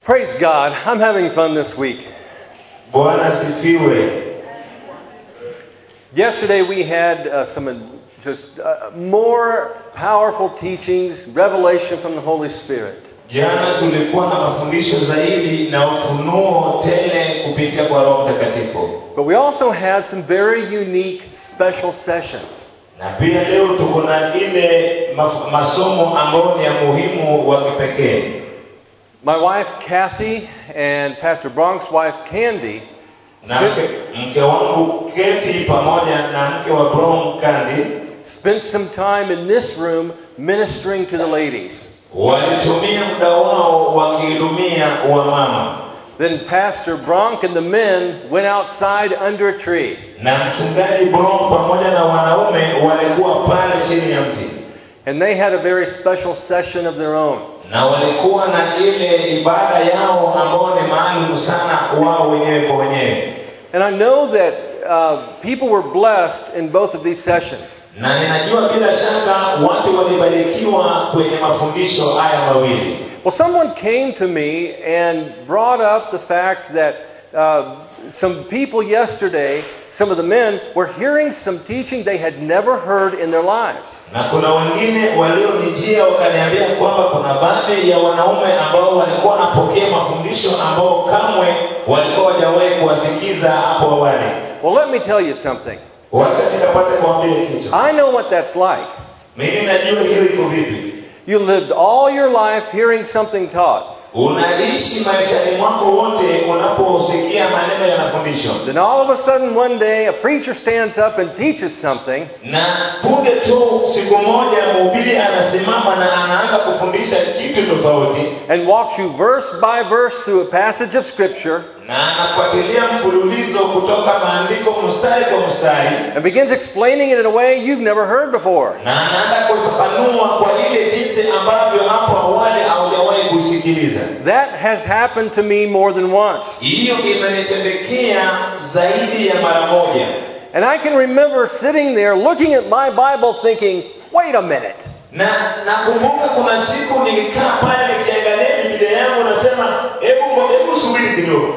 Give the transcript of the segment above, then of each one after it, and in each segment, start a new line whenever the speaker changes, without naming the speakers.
Praise God. I'm having fun this week.
Bwana sifiwe.
Yesterday we had more powerful teachings, revelation from the Holy Spirit.
Jana tulikuwa na mafundisho zaidi na ufunuo tele kupitia kwa Roho Mtakatifu.
But we also had some very unique special sessions.
Na pia leo tuko na ile masomo ambayo ni ya muhimu wa kipekee.
My wife Kathy and Pastor Bronk's wife Candy
mke wangu Kathy pamoja na mke wa Bronk Candy
spent some time in this room ministering to the ladies.
Walitumia muda wao wakihudumia wamama.
Then Pastor Bronk and the men went outside under a tree.
Na mchungaji Bronk pamoja na wanaume walikuwa pale chini ya mti.
And they had a very special session of their own.
Na walikuwa na ile ibada yao ambayo ni maalum sana wao wenyewe kwa wenyewe.
And I know that people were blessed in both of these sessions.
Na ninajua bila shaka watu walibarikiwa kwenye mafundisho haya mawili.
Well, someone came to me and brought up the fact that some people yesterday, some of the men, were hearing some teaching they had never heard in their lives.
Na kuna wengine walionijia wakaniambia kwamba kuna baadhi ya wanaume ambao walikuwa wanapokea mafundisho ambao kamwe walikuwa hawajawahi kuwasikiza hapo awali.
Well, let me tell you something.
Wacha nikapate kuambia kitu.
I know what that's like.
Mimi najua hiyo iko vipi.
You lived all your life hearing something taught.
Unaishi maisha mwako wote unaposikia maneno ya mafundisho.
Then all of a sudden one day a preacher stands up and teaches something.
Na punde tu siku moja mhubiri anasimama na anaanza kufundisha kitu tofauti.
And walks you verse by verse through a passage of scripture.
Na anafuatilia mfululizo kutoka maandiko mstari kwa mstari.
And begins explaining it in a way you've never heard before.
Na anaanza kufafanua kwa ile jinsi ambavyo hapo awali haujawahi kusikiliza.
That has happened to me more than once.
Hiyo imenitendekea zaidi ya mara moja.
And I can remember sitting there looking at my Bible thinking, wait a minute.
Na nakumbuka kuna siku nilikaa pale nikiangalia Biblia yangu nasema hebu subiri kidogo.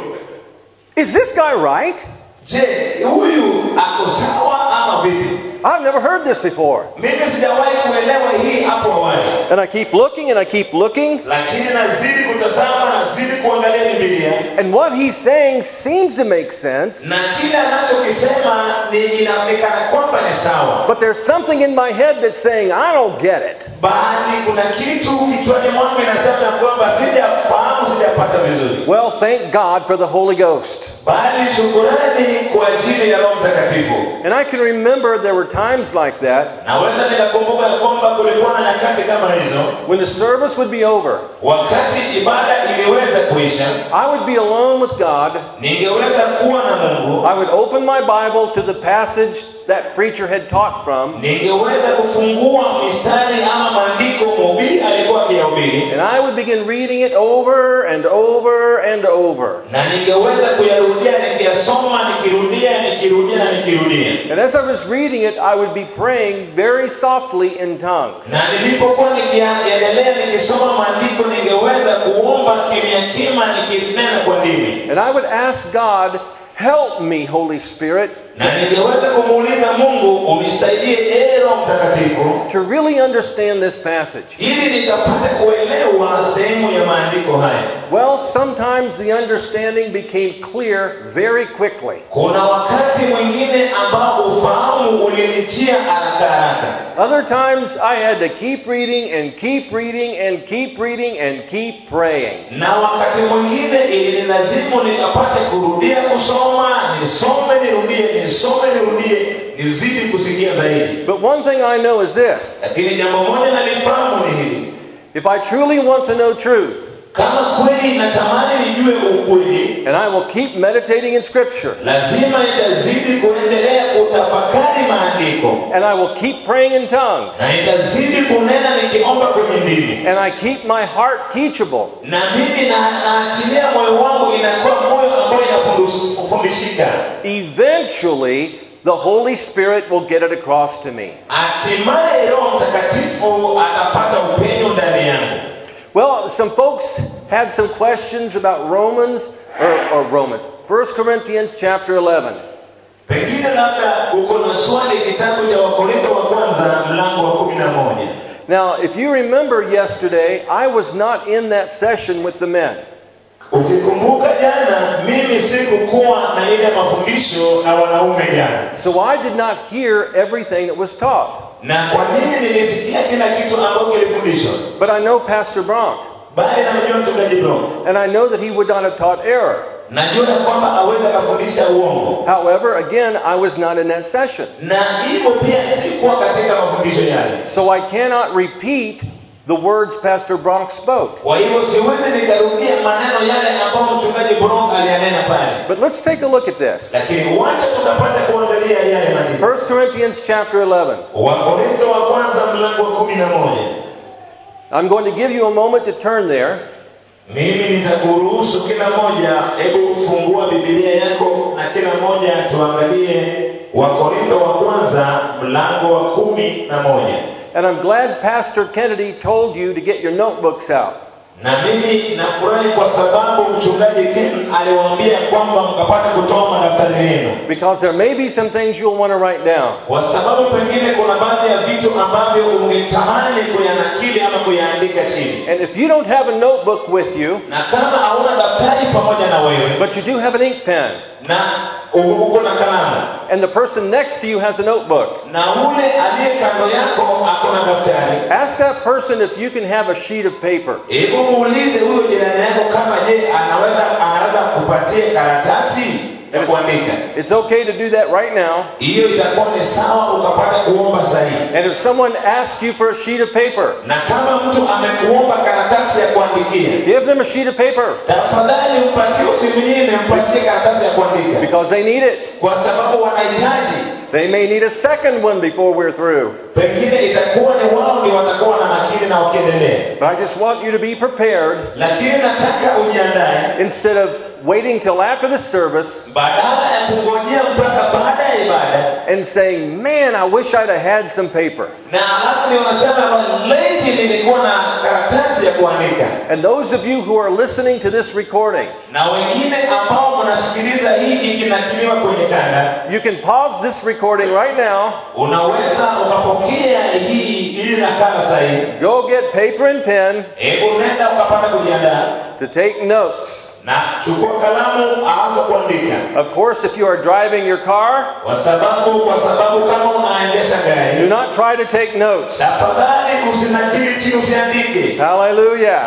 Is this guy right?
Je, huyu ako sawa ama vipi?
I've never heard this before.
Mimi sijawahi kuelewa hii hapo awali.
And I keep looking and I keep looking.
Lakini nazidi kutazama, nazidi kuangalia Biblia.
And what he's saying seems to make sense.
Na kile anachokisema ni inaonekana kwamba ni sawa.
But there's something in my head that's saying, I don't get it.
Bali kuna kitu kichwani mwangu inasema kwamba sijafahamu, sijapata vizuri.
Well, thank God for the Holy Ghost.
Bali shukrani kwa ajili ya Roho Mtakatifu.
And I can remember there were times like that.
Naweza nikakumbuka kwamba kulikuwa na nyakati kama hizo.
When the service would be over.
Wakati ibada iliweza kuisha.
I would be alone with God.
Ningeweza kuwa na Mungu.
I would open my Bible to the passage that preacher had taught from.
Ningeweza kufungua mistari ama maandiko mhubiri alikuwa akihubiri.
And I would begin reading it over and over and over.
Na ningeweza kuyarudia nikiyasoma nikirudia na nikirudia.
And as I was reading it, I would be praying very softly in tongues.
Na nilipokuwa nikiendelea nikisoma maandiko ningeweza kuomba kimya nikinena kwa ndimi.
And I would ask God, help me, Holy Spirit.
Na ningeweza kumuuliza Mungu unisaidie Roho Mtakatifu
to really understand this passage.
Ili nikapate kuelewa sehemu ya maandiko haya.
Well, sometimes the understanding became clear very quickly.
Kuna wakati mwingine ambao ufahamu ulinijia haraka.
Other times I had to keep reading and keep reading and keep reading and keep praying.
Na wakati mwingine ilinilazimu nikapate kurudia kusoma, nirudie, nizidi kusikia zaidi.
But one thing I know is this.
Lakini jambo moja nalifahamu ni hili.
If I truly want to know truth,
kama kweli natamani nijue ukweli,
and I will keep meditating in Scripture,
lazima nitazidi kuendelea kutafakari maandiko,
and I will keep praying in tongues,
na nitazidi kunena nikiomba kwenye ndimi,
and I keep my heart teachable,
na mimi naachilia moyo wangu inakuwa moyo ambao inafundishika,
eventually the Holy Spirit will get it across to me.
Hatimaye Roho Mtakatifu atapata upenyo ndani yangu.
Well, some folks had some questions about Romans, or 1 Corinthians chapter 11.
Pengine labda uko na swali kitabu cha Wakorintho wa kwanza mlango wa 11.
Now, if you remember yesterday, I was not in that session with the men.
Ukikumbuka jana mimi sikukuwa na ile mafundisho na wanaume jana.
So I did not hear everything that was taught.
Na kwa nini nilisikia kila kitu ambacho kilifundishwa?
But I know Pastor Bronk.
Bali namjua mchungaji Bronk.
And I know that he would not have taught error.
Najua kwamba aweza kufundisha uongo.
However, again, I was not in that session.
Na hivyo pia sikuwa katika mafundisho yale.
So I cannot repeat the words Pastor Bronk spoke.
Kwa hivyo siwezi nikarudia maneno yale ambayo mchungaji Bronk aliyanena pale.
But let's take a look at this.
Lakini wacha tukapata kuangalia yale maneno.
1 Corinthians chapter 11.
Wakorintho wa kwanza mlango wa 11.
I'm going to give you a moment to turn there.
Mimi nitakuruhusu kila moja, hebu fungua Biblia yako na kila moja tuangalie Wakorintho wa kwanza mlango wa 11.
And I'm glad Pastor Kennedy told you to get your notebooks out.
Na mimi nafurahi kwa sababu mchungaji Ken aliwaambia kwamba mkapata kutoa madaftari yenu.
Because there may be some things you'll want to write down.
Kwa sababu pengine kuna baadhi ya vitu ambavyo ungetamani kuyanakili ama kuyaandika chini.
And if you don't have a notebook with you,
Na kama hauna daftari pamoja na wewe,
but you do have an ink pen,
na uko na kalamu,
and the person next to you has a notebook,
na ule aliye kando yako akona daftari,
ask that person if you can have a sheet of paper.
hebu muulize huyo jirani yako kama je anaweza kupatia karatasi ya kuandika.
It's okay to do that right now.
Hiyo itakuwa ni sawa ukapata kuomba sahihi.
And if someone asks you for a sheet of paper,
Na kama mtu amekuomba karatasi ya kuandikia,
give them a sheet of paper
tafadhali umpatie, usimnyime, mpatie karatasi ya kuandika.
because they need it.
Kwa sababu wanahitaji.
They may need a second one before we're through.
Pengine itakuwa ni wao ndio watakuwa na nakili na wakiendelea.
But I just want you to be prepared
Lakini nataka ujiandae
instead of waiting till after the service
badala ya kungojea mpaka baada ya ibada
and saying, man, I wish I'd have had some paper.
na alafu ndio unasema leti nilikuwa na karatasi ya kuandika.
And those of you who are listening to this recording,
Na wengine ambao mnasikiliza hii ikinakiliwa kwenye kanda,
you can pause this recording right now,
unaweza ukapokea hii ili nakala sahihi.
go get paper and pen
Hebu nenda ukapata kujiandaa
to take notes.
na chukua kalamu aanza kuandika.
Of course, if you are driving your car,
Kwa sababu kama unaendesha
do
gari,
not try to take notes.
tafadhali usinakili chini, usiandike.
Hallelujah.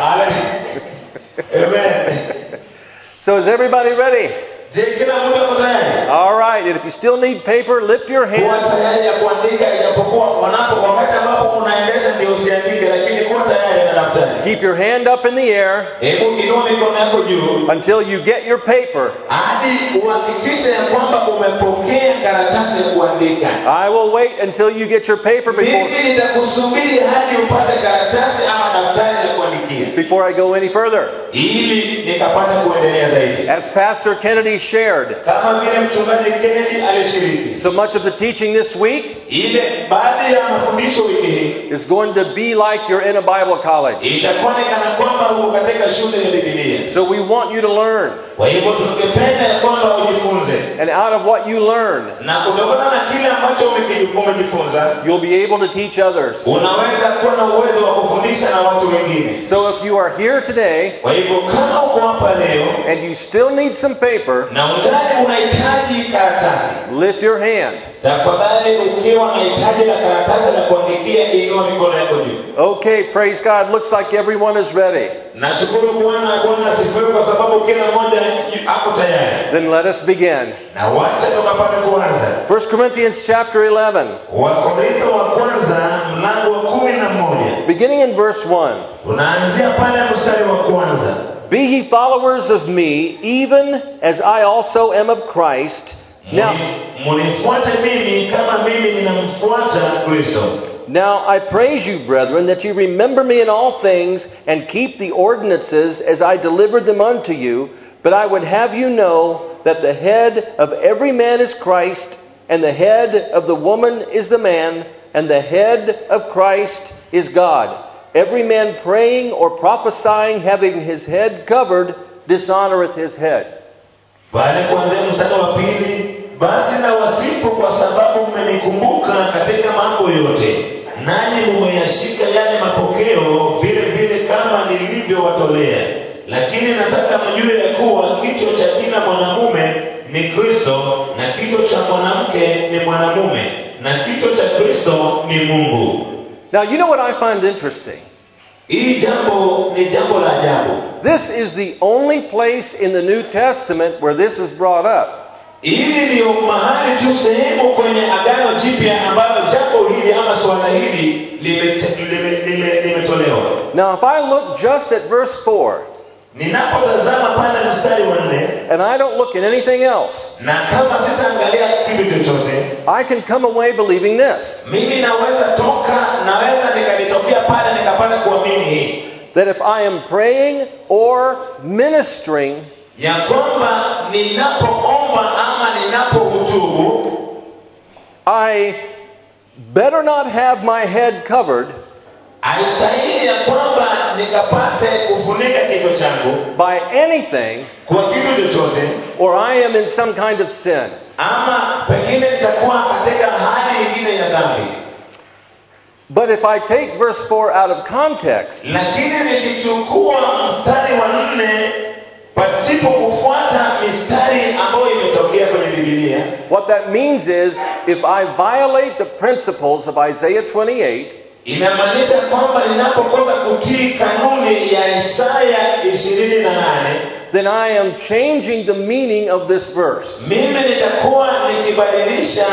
Amen.
So is everybody ready?
Je, kila mtu ako tayari?
All right. And if you still need paper, lift your
Kuwa
hand.
tayari ya kuandika, ijapokuwa wakati ambapo unaendesha ndio usiandike, lakini kuwa tayari na daftari.
Keep your hand up in the air
Hebu inua mikono yako juu
until you get your paper.
hadi uhakikishe ya kwamba umepokea karatasi ya kuandika.
I will wait until you get your paper
Mimi nitakusubiri hadi upate karatasi ama daftari ya kuandikia,
before I go any further.
ili nikapata kuendelea zaidi.
As Pastor Kennedy shared,
Kama vile mchungaji Kennedy alishiriki,
so much of the teaching this week
ile baadhi ya mafundisho wiki hii
is going to be like you're in a Bible college.
itakuwa ni kana kwamba uko katika shule ya Biblia.
So we want you to learn.
Kwa hivyo tungependa ya kwamba ujifunze,
And out of what you learn,
na kutokana na kile ambacho umejifunza,
you'll be able to teach others.
unaweza kuwa na uwezo wa kufundisha na watu wengine.
So if you are here today
Kwa hivyo kama uko hapa leo
and you still need some paper,
na ungali unahitaji karatasi,
lift your hand.
tafadhali ukiwa na hitaji la karatasi la kuandikia, inua mikono yako juu.
Okay, praise God. Looks like everyone is ready.
Nashukuru Bwana asifiwe, kwa sababu kila mmoja ako tayari.
Then let us begin.
Na wacha tukapata kuanza.
1 Corinthians chapter 11,
Wakorintho wa kwanza mlango wa 11.
beginning in verse 1.
Tunaanzia pale mstari wa kwanza.
Be ye followers of me, even as I also am of Christ.
Munifuate mimi kama mimi ninamfuata Kristo.
Now I praise you, brethren, that you remember me in all things, and keep the ordinances as I delivered them unto you. But I would have you know that the head of every man is Christ, and the head of the woman is the man, and the head of Christ is God. Every man praying or prophesying having his head covered dishonoreth his head.
Bali kuanzia mstari wa pili, basi na wasifu kwa sababu mmenikumbuka katika mambo yote, nanyi mmeyashika yale mapokeo vile vile kama nilivyowatolea. Lakini nataka mjue ya kuwa kichwa cha kila mwanamume ni Kristo, na kichwa cha mwanamke ni mwanamume, na kichwa cha Kristo ni Mungu.
Now, you know what I find interesting?
Hii jambo ni jambo la ajabu.
This is the only place in the New Testament where this is brought up.
Hili ndio mahali tu sehemu kwenye Agano Jipya ambalo jambo hili ama swala hili limetolewa.
Now, if I look just at verse 4,
ninapotazama pale mstari wa 4,
and I don't look at anything else,
na kama sitaangalia kitu chochote,
I can come away believing this.
Mimi naweza nikalitokea pale nikapata kuamini hii.
That if I am praying or ministering,
ya kwamba ninapoomba ama ninapohutubu,
I better not have my head covered
haistahili ya kwamba nikapate kufunika kichwa changu
by anything,
kwa kitu chochote,
or I am in some kind of sin.
ama pengine nitakuwa katika hali nyingine ya dhambi.
But if I take verse 4 out of context,
lakini nikichukua mstari wa 4 pasipo kufuata mistari ambayo imetokea kwenye Biblia,
what that means is if I violate the principles of Isaiah 28,
inamaanisha kwamba ninapokosa kutii kanuni ya Isaya 28,
then I am changing the meaning of this verse.
Mimi nitakuwa nikibadilisha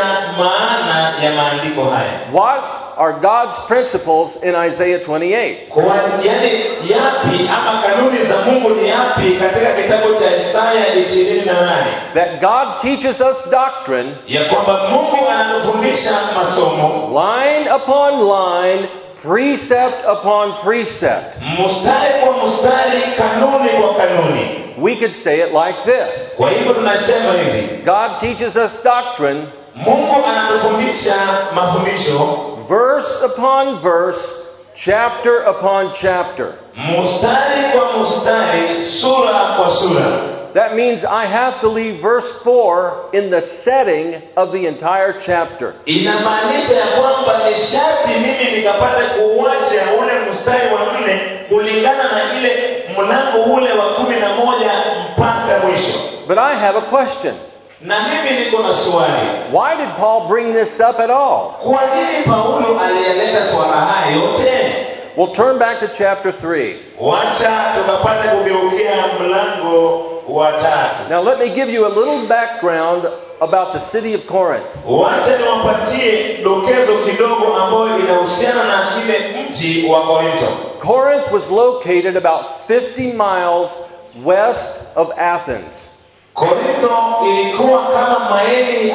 maana ya maandiko haya.
What are God's principles in Isaiah 28?
Kwa yani yapi ama kanuni za Mungu ni yapi katika kitabu cha Isaya 28?
That God teaches us doctrine,
ya kwamba Mungu anatufundisha masomo,
line upon line, precept upon precept.
Mstari kwa mstari, kanuni kwa kanuni.
We could say it like this.
Kwa hivyo tunasema hivi,
God teaches us doctrine,
Mungu anatufundisha mafundisho,
verse upon verse, chapter upon chapter.
Mstari kwa mstari, sura kwa sura.
That means I have to leave verse 4 in the setting of the entire chapter.
Inamaanisha ya kwamba ni sharti mimi nikapata kuacha ule mstari wa 4 kulingana na ile mlango ule wa 11 mpaka mwisho.
But I have a question.
Na mimi niko na swali.
Why did Paul bring this up at all?
Kwa nini Paulo alileta swala haya yote?
We'll turn back to chapter 3.
Wacha tukapata kugeukia mlango wa 3.
Now let me give you a little background about the city of Corinth.
Wacha niwapatie dokezo kidogo ambayo inahusiana na ile mji wa Korinto.
Corinth was located about 50 miles west of Athens.
Korinto ilikuwa kama maili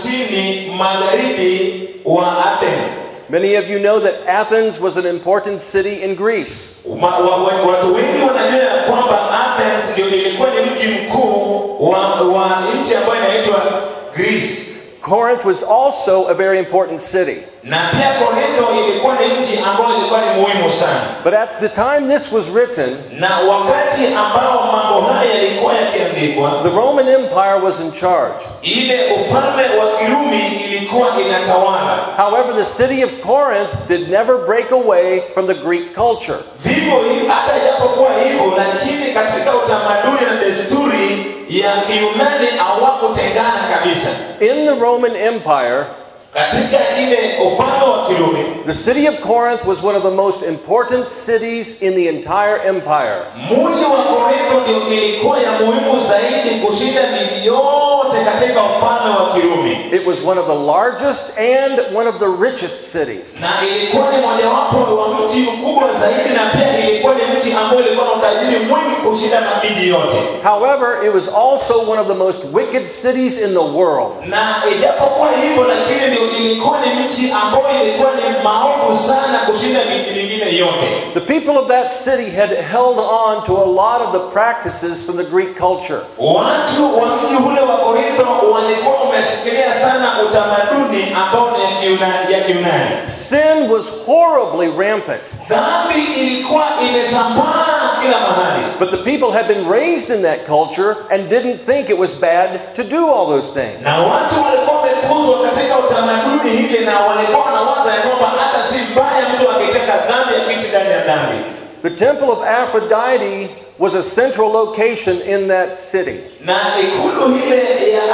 50 magharibi wa Athens.
Many of you know that Athens was an important city in Greece.
Watu wengi wanajua kwamba Athens ndio ilikuwa ni mji mkuu wa nchi ambayo inaitwa Greece.
Corinth was also a very important city.
Na pia Korinto ilikuwa ni mji ambao ilikuwa ni muhimu sana.
But at the time this was written,
na wakati ambao mambo haya yalikuwa yakiandikwa,
the Roman Empire was in charge.
Ile ufalme wa Kirumi ilikuwa inatawala.
However, the city of Corinth did never break away from the Greek culture.
Vivyo hivyo, hata japokuwa hivyo, lakini katika utamaduni na desturi ya Kiyunani hawakutengana kabisa.
In the Roman Empire,
katika ile ufalme wa Kirumi,
the city of Corinth was one of the most important cities in the entire empire.
Mji wa Korintho ndio ilikuwa ya muhimu zaidi kushinda miji yote katika ufalme wa Kirumi.
It was one of the largest and one of the richest cities.
Na ilikuwa ni mojawapo wa mji mkubwa zaidi, na pia ilikuwa ni mji ambao ulikuwa na utajiri mwingi kushinda miji yote.
However, it was also one of the most wicked cities in the world.
Na ijapokuwa hivyo, lakini ndio ilikuwa ni mji ambao ilikuwa ni maovu sana kushinda miji mingine yote.
The people of that city had held on to a lot of the practices from the Greek culture.
Watu wa mji ule wa Korintho walikuwa wameshikilia sana utamaduni ambao ni ya Kiyunani.
Sin was horribly rampant.
Dhambi ilikuwa imesambaa kila mahali.
But the people had been raised in that culture and didn't think it was bad to do all those things.
Na watu walikuwa wamekuzwa katika utamaduni hili na walikuwa wanawaza ya kwamba hata si mbaya mtu akitenda dhambi akiishi ndani ya dhambi.
The temple of Aphrodite was a central location in that city.
Na ikulu ile ya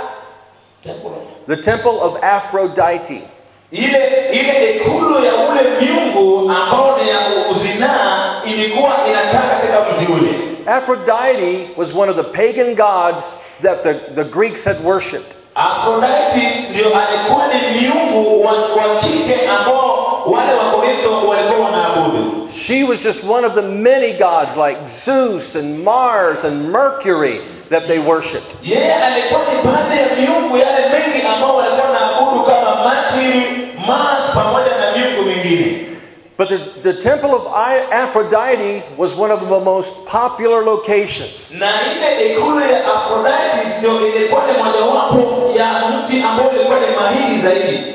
The temple of Aphrodite.
Ile ikulu ya ule miungu ambao ni ya uzinaa ilikuwa inakaa katika mji ule.
Aphrodite was one of the pagan gods that the Greeks had worshipped.
Aphrodite ndio alikuwa ni miungu wa kike ambao wale wa Korintho walikuwa wanaabudu.
She was just one of the many gods like Zeus and Mars and Mercury that they worshipped.
Yeye alikuwa ni baadhi ya miungu yale mengi ambao walikuwa wanaabudu kama Mercury, Mars pamoja na miungu mingine.
But the temple of Aphrodite was one of the most popular locations.
Na ile ikulu ya Aphrodite ndio ilikuwa ni mojawapo ya mji ambao ulikuwa ni mahiri zaidi.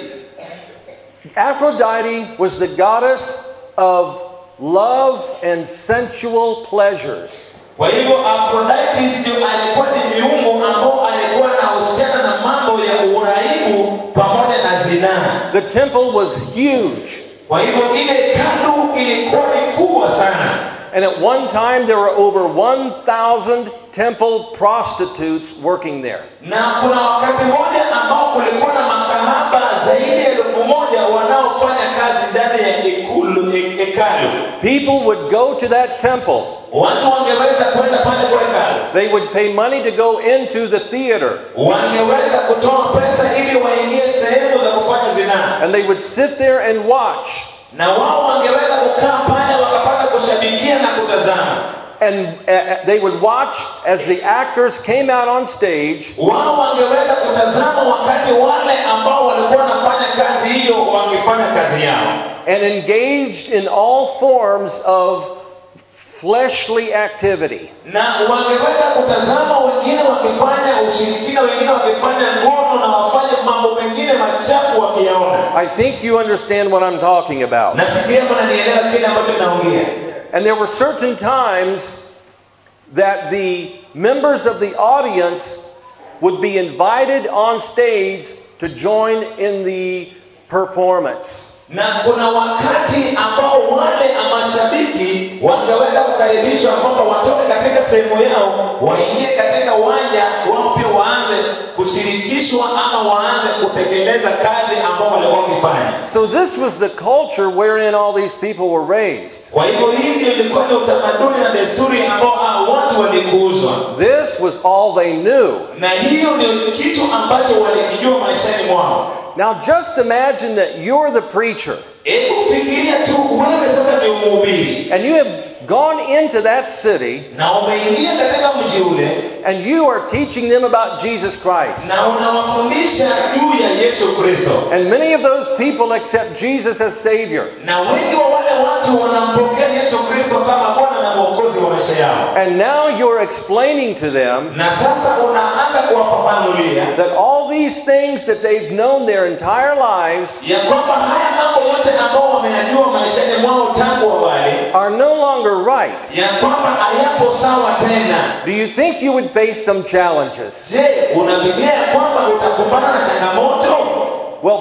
Aphrodite was the goddess of love and sensual pleasures.
Kwa hivyo Aphrodite ndio alikuwa ni miungu ambao alikuwa anahusiana na mambo ya uraibu pamoja na zinaa.
The temple was huge.
Kwa hivyo ile hekalu ilikuwa ni kubwa sana.
And at one time there were over 1,000 temple prostitutes working there.
Na kuna wakati mmoja ambao kulikuwa na makahaba zaidi ya 1,000 wanaofanya kazi ndani ya hekalu.
People would go to that temple.
Watu wangeweza kwenda pale kwa hekalu.
They would pay money to go into the theater.
Wangeweza kutoa pesa ili waingie sehemu za kufanya zinaa.
And they would sit there and watch.
Na wao wangeweza kukaa pale wakapata kushabikia na kutazama.
And they would watch as the actors came out on stage.
Wao wangeweza kutazama wakati wale ambao walikuwa wanafanya kazi hiyo wangefanya kazi yao.
And engaged in all forms of fleshly activity.
Na wangeweza kutazama wengine wakifanya ushirikina, wengine wakifanya ngono na wafanye mambo mengine machafu wakiyaona.
I think you understand what I'm talking about.
Nafikiria mnanielewa kile ambacho naongea.
And there were certain times that the members of the audience would be invited on stage to join in the performance.
Na kuna wakati ambao wale mashabiki wangeweza kukaribishwa kwamba watoke katika sehemu yao waingie katika uwanja wao pia waanze kushirikishwa ama waanze kutekeleza kazi ambao walikuwa wakifanya.
So this was the culture wherein all these people were raised.
Kwa hivyo hii ilikuwa ni utamaduni na desturi ambao watu walikuzwa.
This was all they knew.
Na hiyo ndio kitu ambacho walikijua maishani mwao.
Now just imagine that you're the preacher.
Hebu fikiria tu wewe sasa ndio mhubiri.
And you have gone into that city.
Na umeingia katika mji ule.
And you are teaching them about Jesus Christ.
Na unawafundisha juu ya Yesu Kristo.
And many of those people accept Jesus as Savior.
Na wengi wa wale watu wanampokea Yesu Kristo kama Bwana na Mwokozi wa maisha yao.
And now you're explaining to them
na sasa unaanza kuwafafanulia
that all these things that they've known their entire lives
ya kwamba haya mambo yote ambao wameyajua maishani mwao tangu awali
are no longer right.
ya kwamba hayapo sawa tena.
Do you think you would face some challenges?
Je, unafikiria kwamba utakumbana na changamoto?
Well,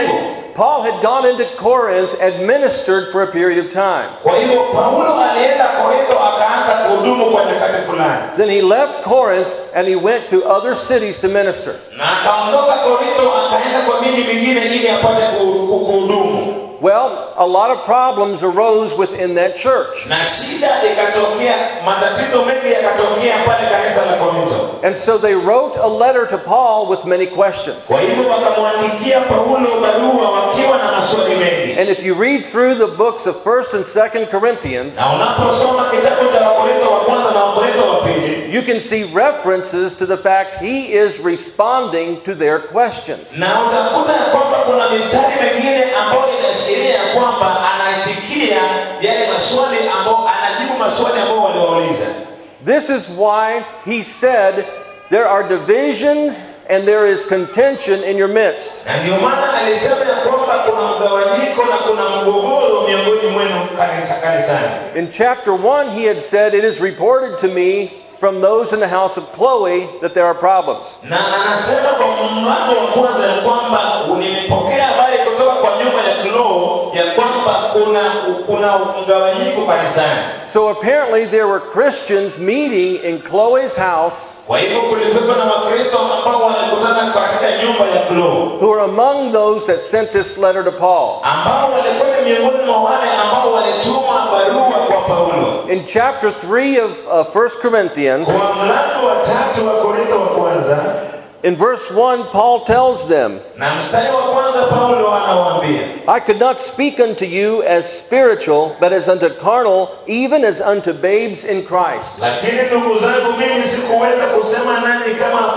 Paul had gone into Corinth and ministered for a period of time.
Kwa hivyo Paulo alienda Korintho akaanza kuhudumu kwa nyakati fulani.
Then he left Corinth and he went to other cities to minister.
Na akaondoka Korintho akaenda kwa miji mingine ili apate kuhudumu.
Well, a lot of problems arose within that church.
Na shida ikatokea, matatizo mengi yakatokea pale kanisa la Korintho.
And so they wrote a letter to Paul with many questions.
Kwa hivyo wakamwandikia Paulo barua wakiwa na maswali mengi.
And if you read through the books of 1st and 2nd Corinthians,
na unaposoma kitabu cha Wakorintho wa kwanza na Wakorintho wa pili,
you can see references to the fact he is responding to their questions.
Na utakuta kwamba kuna mistari mingine ambayo inaashiria kwamba anaitikia yale maswali ambao anajibu maswali ambao waliwauliza.
This is why he said there are divisions and there is contention in your midst.
Na ndio maana alisema ya kwamba kuna mgawanyiko na kuna mgogoro miongoni mwenu kanisani.
In chapter 1 he had said, "It is reported to me from those in the house of Chloe that there are problems."
Na anasema kwa mlango wa kwanza ya kwamba nimepokea habari kutoka kwa nyumba ya Chloe ya kwamba kuna mgawanyiko kanisani.
So apparently there were Christians meeting in Chloe's house
Kwa hivyo kulikuwa na Wakristo ambao walikutana katika nyumba ya Chloe,
who are among those that sent this letter to Paul.
ambao walikuwa ni miongoni mwa wale ambao walituma barua kwa Paulo.
In chapter 3 of 1 Corinthians,
Kwa mlango wa 3 wa Korintho wa kwanza,
in verse 1, Paul tells them,
na mstari wa kwanza Paulo anawaambia,
"I could not speak unto you as spiritual, but as unto carnal, even as unto babes in Christ."
lakini ndugu zangu, mimi sikuweza kusema nanyi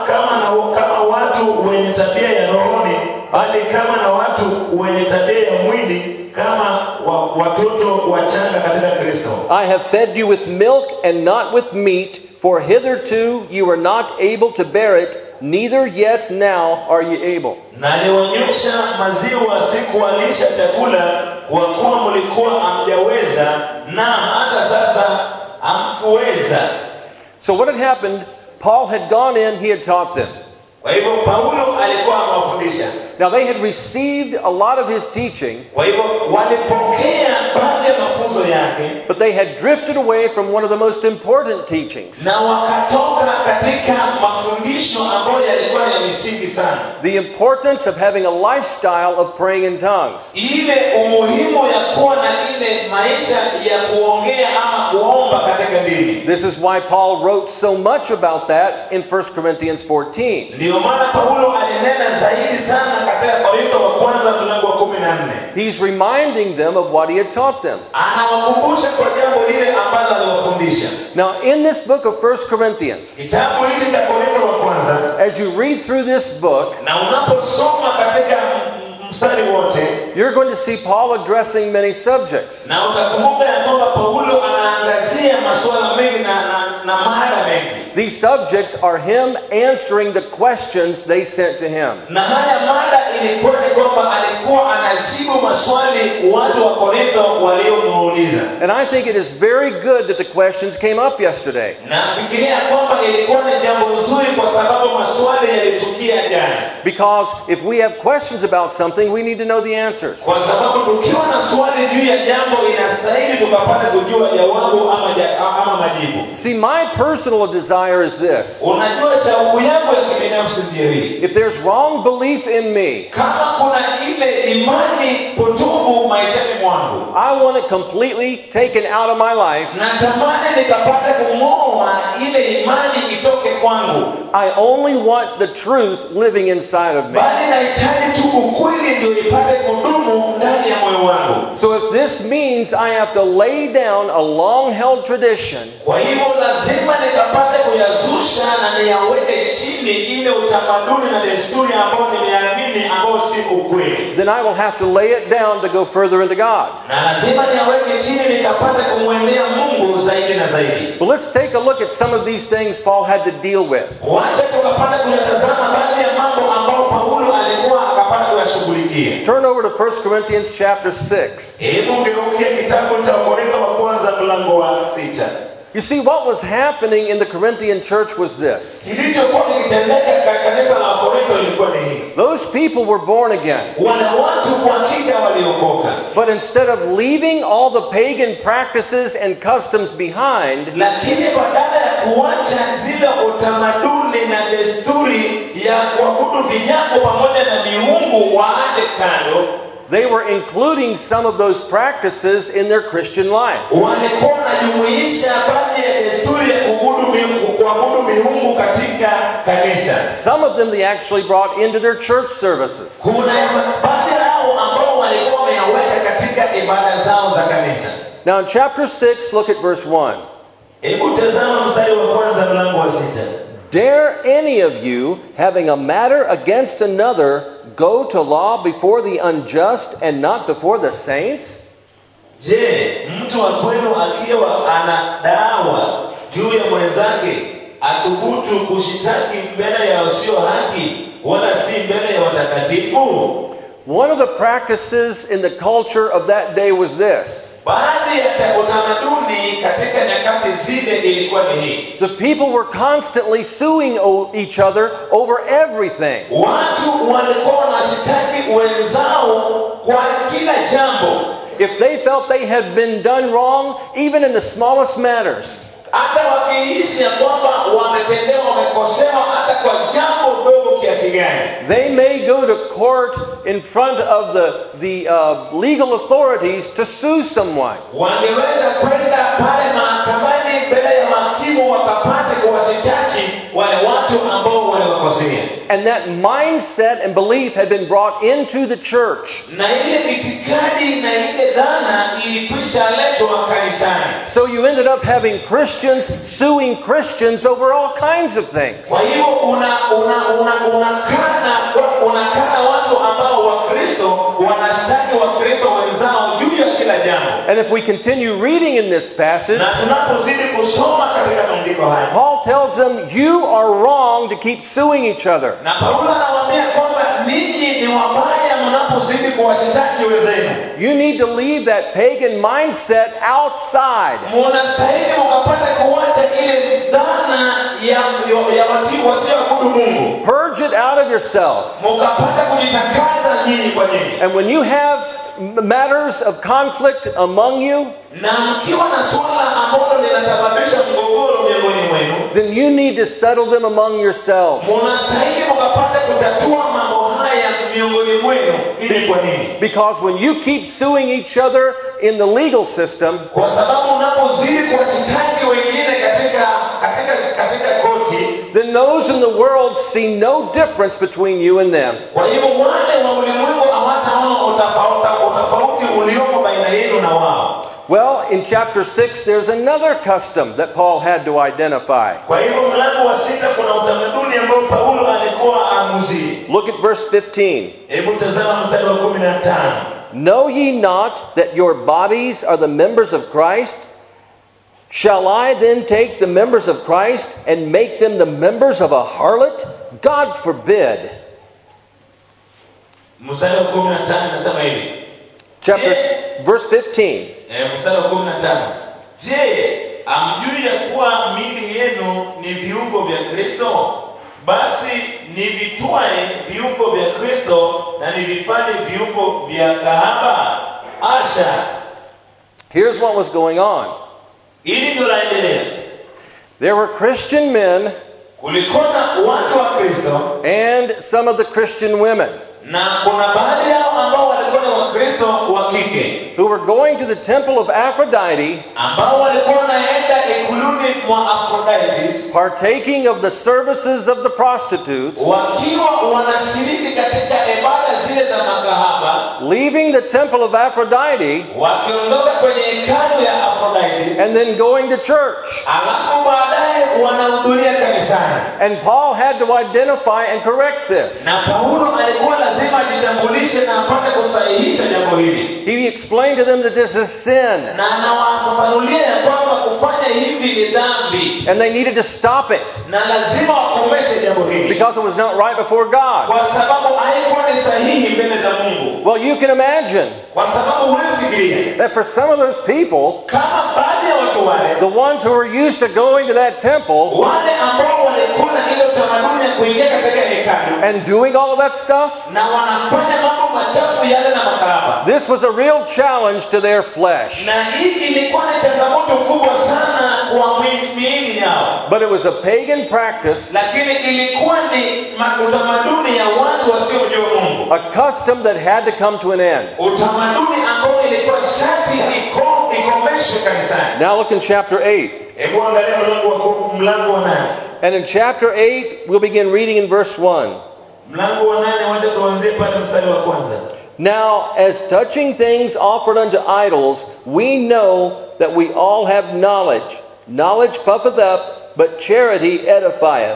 kama watu wenye tabia ya rohoni, bali kama na watu wenye tabia ya mwili, kama watoto wachanga katika Kristo.
I have fed you with milk and not with meat, for hitherto you were not able to bear it, neither yet now are ye able.
Na nionyesha maziwa, sikuwalisha chakula, kwa kuwa mlikuwa hamjaweza, na hata sasa hamkuweza.
So what had happened? Paul had gone in, he had taught them.
Kwa hivyo Paulo alikuwa anawafundisha.
Now they had received a lot of his teaching,
Kwa hivyo walipokea baadhi ya mafunzo yake,
but they had drifted away from one of the most important teachings.
na wakatoka katika mafundisho ambayo yalikuwa ya misingi sana.
The importance of having a lifestyle of praying in tongues.
Ile umuhimu ya kuwa na ile maisha ya kuongea ama kuomba katika dini.
This is why Paul wrote so much about that in 1 Corinthians 14.
Ndio maana Paulo alinena zaidi sana katika Korintho wa kwanza mlango wa 14.
He's reminding them of what he had taught them.
Anawakumbusha kwa jambo lile ambalo aliwafundisha.
Now in this book of 1 Corinthians,
Kitabu hiki cha Korintho wa kwanza,
as you read through this book,
na unaposoma katika mstari wote,
you're going to see Paul addressing many subjects.
na utakumbuka ya kwamba Paulo anaangazia masuala mengi na mada mengi.
These subjects are him answering the questions they sent to him.
Na haya mada ilikuwa ni kwamba alikuwa anajibu maswali watu wa Korintho waliomuuliza.
And I think it is very good that the questions came up yesterday.
Na fikiria kwamba ilikuwa ni jambo nzuri kwa sababu maswali yalitukia jana.
Because if we have questions about something, we need to know the answers.
Kwa sababu tukiwa na swali juu ya jambo, inastahili tukapata kujua jawabu ama majibu.
See, my personal desire is this.
Unajua shauku yangu ya kibinafsi ndio hii.
If there's wrong belief in me,
Kama kuna ile imani potofu maishani mwangu,
I want it completely taken out of my life.
natamani nikapata kung'oa ile imani itoke kwangu.
I only want the truth living inside of me.
Bali nahitaji tu ukweli ndio ipate kudumu ndani ya moyo wangu.
So if this means I have to lay down a long-held tradition,
Kwa hivyo lazima nikapate kuyazusha na niyaweke chini ile utamaduni na desturi ambao nimeamini ambao si ukweli,
then I will have to lay it down to go further into God.
na lazima niyaweke chini nikapate kumwendea Mungu zaidi na zaidi.
But let's take a look at some of these things Paul had to deal with.
Wacha tukapata kuyatazama baadhi ya mambo ambao Paulo alikuwa akapata kuyashughulikia.
Turn over to 1 Corinthians chapter 6.
Hebu ngeukie kitabu cha Korintho wa kwanza mlango wa 6.
You see, what was happening in the Corinthian church was this.
Kilichokuwa kikitendeka katika kanisa la Korintho ilikuwa ni hii.
Those people were born again.
Wale watu kwa hakika waliokoka.
But instead of leaving all the pagan practices and customs behind,
Lakini badala ya kuacha zile utamaduni na desturi ya kuabudu vinyago pamoja na miungu waache kando,
they were including some of those practices in their Christian life.
walikuwa wanajumuisha baadhi ya desturi ya kuabudu miungu katika kanisa.
Some of them they actually brought into their church services.
Kuna baadhi yao ambao walikuwa wameyaweka katika ibada zao za kanisa.
Now in chapter 6, look at verse 1.
Hebu tazama mstari wa kwanza mlango wa 6.
Dare any of you, having a matter against another, go to law before the unjust and not before the saints?
Je, mtu wa kwenu akiwa ana dawa juu ya mwenzake athubutu kushitaki mbele ya wasio haki wala si mbele ya watakatifu?
One of the practices in the culture of that day was this.
Baadhi ya utamaduni katika nyakati zile ilikuwa ni hii.
The people were constantly suing each other over everything.
Watu walikuwa wanashitaki wenzao kwa kila jambo.
If they felt they had been done wrong, even in the smallest matters,
hata wakihisi ya kwamba wametendewa, wamekosewa hata kwa jambo dogo kiasi gani,
they may go to court in front of the legal authorities to sue someone.
Wangeweza kwenda pale mahakamani mbele ya mahakimu wakapate kuwashitaki wale watu ambao waliwakosea.
And that mindset and belief had been brought into the church.
Na ile itikadi na ile dhana ilikwisha letwa kanisani.
So you ended up having Christians suing Christians over all kinds of things.
Kwa hiyo unakana watu ambao Wakristo wanashtaki Wakristo wenzao juu ya kila jambo.
And if we continue reading in this passage,
na tunapozidi kusoma katika maandiko haya,
Paul tells them you are wrong to keep suing each other.
Na Paulo anawaambia kwamba ninyi ni wabaya mnapozidi kuwashitaki wenzenu.
You need to leave that pagan mindset outside.
Mnastahili mkapata kuacha ile dhana ya watu wasioabudu Mungu.
Purge it out of yourself.
Mkapata kujitakaza nyinyi kwa nyinyi.
And when you have matters of conflict among you,
na mkiwa na swala ambalo linasababisha mgogoro miongoni mwenu,
then you need to settle them among yourselves.
Mnastahili mkapata kutatua mambo haya miongoni mwenu. Ili kwa nini?
Because when you keep suing each other in the legal system,
kwa sababu unapozidi kuwashitaki wengine katika koti,
then those in the world see no difference between you and them.
Kwa hivyo wale wa ulimwengu hawataona utofauti uliopo baina yenu na wao.
Well, in chapter 6 there's another custom that Paul had to identify.
Kwa hivyo mlango wa 6 kuna utamaduni ambao Paulo alikuwa amuzi.
Look at verse 15.
Hebu tazama mstari wa 15.
Know ye not that your bodies are the members of Christ? Shall I then take the members of Christ and make them the members of a harlot? God forbid.
Mstari wa 15 nasema hivi.
Verse 15.
Mstari wa 15. Je, amjui ya kuwa miili yenu ni viungo vya Kristo? Basi nivitwae viungo vya Kristo na nivifanye viungo vya kahaba? Asha.
Here's what was going on.
Ili ndio laendelea.
There were Christian men
kulikuwa na watu wa Kristo
and some of the Christian women
na kuna baadhi yao ambao walikuwa ni Wakristo wa kike
who were going to the temple of Aphrodite,
ambao walikuwa wanaenda hekaluni mwa Aphrodite,
partaking of the services of the prostitutes,
wakiwa wanashiriki katika ibada zile za makahaba,
leaving the temple of Aphrodite,
wakiondoka kwenye hekalu ya Aphrodite,
and then going to church.
alafu baadaye wanahudhuria kanisani.
And Paul had to identify and correct this.
Na Paulo alikuwa lazima ajitambulishe na apate kusahihisha jambo hili.
He explained to them that this is sin.
Na anawafafanulia ya kwamba kufanya hivi ni dhambi.
And they needed to stop it.
Na lazima wakomeshe jambo hili.
Because it was not right before God.
Kwa sababu haikuwa ni sahihi mbele za Mungu.
Well, you can imagine
kwa sababu wewe fikiria
that for some of those people,
kama baadhi ya watu wale,
the ones who were used to going to that temple,
wale ambao walikuwa na ile utamaduni ya kuingia katika hekalu
and doing all of that stuff,
na wanafanya mambo machafu yale na makahaba,
this was a real challenge to their flesh.
na hii ilikuwa ni changamoto kubwa sana kwa miili yao.
But it was a pagan practice,
lakini ilikuwa ni utamaduni ya watu wasiomjua Mungu,
a custom that had to come to an end.
utamaduni ambao ilikuwa sharti ikomeshwe kanisani.
Now look in chapter 8.
Hebu angalia mlango wa 8.
And in chapter 8, we'll begin reading in verse 1.
Mlango wa 8, wacha tuanze pale mstari wa kwanza.
Now, as touching things offered unto idols, we know that we all have knowledge. Knowledge puffeth up, but charity edifieth.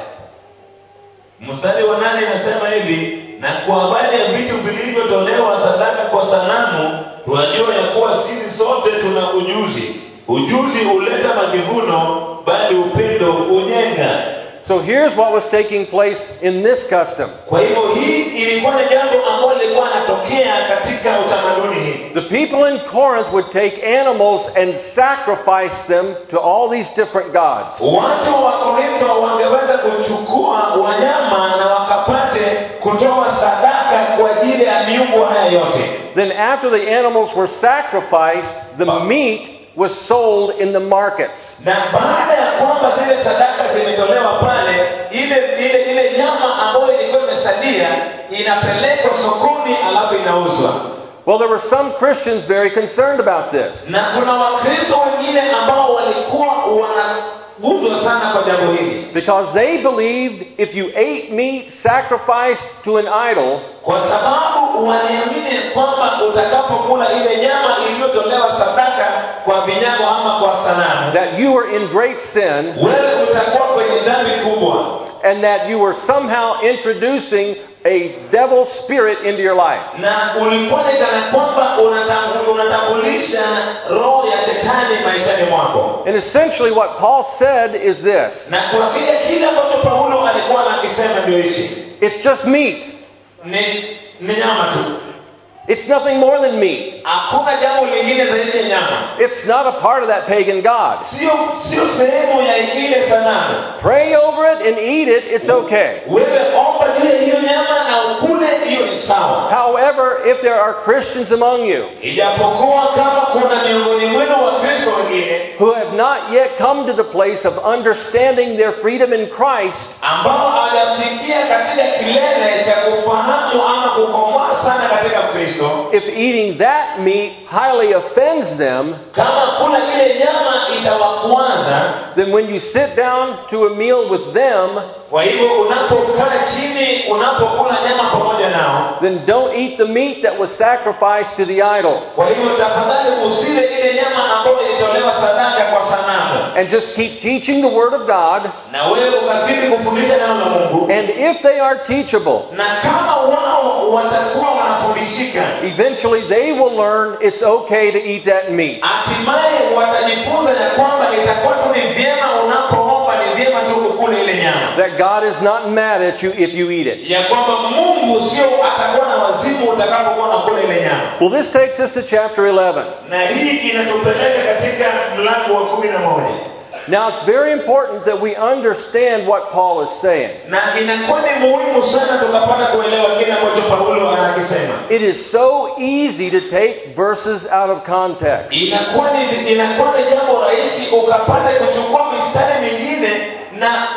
Mstari wa 8 inasema hivi, na kwa habari ya vitu vilivyotolewa sadaka kwa sanamu, tunajua ya kuwa sisi sote tuna ujuzi. Ujuzi huleta majivuno, bali upendo hujenga.
So here's what was taking place in this custom.
Kwa hivyo hii ilikuwa ni jambo ambalo lilikuwa linatokea katika utamaduni hii.
The people in Corinth would take animals and sacrifice them to all these different gods.
Watu wa Korintho wangeweza kuchukua wanyama na wakapate kutoa sadaka kwa ajili ya miungu haya yote.
Then after the animals were sacrificed, the meat was sold in the markets.
Na baada ya kwamba zile sadaka zimetolewa pale, ile nyama ambayo ilikuwa imesalia inapelekwa sokoni alafu inauzwa.
Well, there were some Christians very concerned about this.
Na kuna Wakristo wengine ambao walikuwa wanaguzwa sana kwa jambo hili.
Because they believed if you ate meat sacrificed to an idol,
kwa sababu waliamini kwamba utakapokula ile nyama iliyotolewa sadaka kwa vinyago ama kwa sanamu,
that you were in great sin,
wewe utakuwa kwenye dhambi kubwa,
and that you were somehow introducing a devil spirit into your life.
Na ulikuwa ni kana kwamba unatambulisha roho ya shetani maishani mwako.
And essentially what Paul said is this.
Na kwa kile ambacho Paulo alikuwa anakisema ndio hichi.
It's just meat.
Ni nyama tu.
It's nothing more than meat.
Hakuna jambo lingine zaidi ya nyama.
It's not a part of that pagan god.
Sio sehemu ya ile sanamu.
Pray over it and eat it, it's okay.
Wewe omba juu ya hiyo nyama na ukule, hiyo ni sawa.
However, if there are Christians among you
ijapokuwa kama kuna miongoni mwenu Wakristo wengine
who have not yet come to the place of understanding their freedom in Christ,
ambao hawajafikia katika kilele cha kufahamu ama kukomaa sana katika Kristo,
if eating that meat highly offends them,
kama kula ile nyama itawakwaza,
then when you sit down to a meal with them,
kwa hivyo unapokaa chini unapokula nyama pamoja nao,
then don't eat the meat that was sacrificed to the idol.
Kwa hivyo tafadhali usile ile nyama ambayo ilitolewa sadaka kwa sanamu.
And just keep teaching the word of God.
Na wewe ukazidi kufundisha neno la Mungu.
And if they are teachable,
na kama wao watakuwa wanafundishika,
eventually they will learn it's okay to eat that meat.
Hatimaye watajifunza ya kwamba itakuwa tu ni vyema unapoomba, ni vyema tu kukula ile nyama.
That God is not mad at you if you eat it.
Ya kwamba Mungu sio atakuwa na wazimu utakapokuwa unakula ile nyama.
Well, this takes us to chapter 11.
Na hii inatupeleka katika mlango wa 11.
Now it's very important that we understand what Paul is saying.
Na inakuwa ni muhimu sana tukapata kuelewa kile ambacho Paulo anakisema.
It is so easy to take verses out of context.
Inakuwa ni jambo rahisi ukapata kuchukua mistari mingine na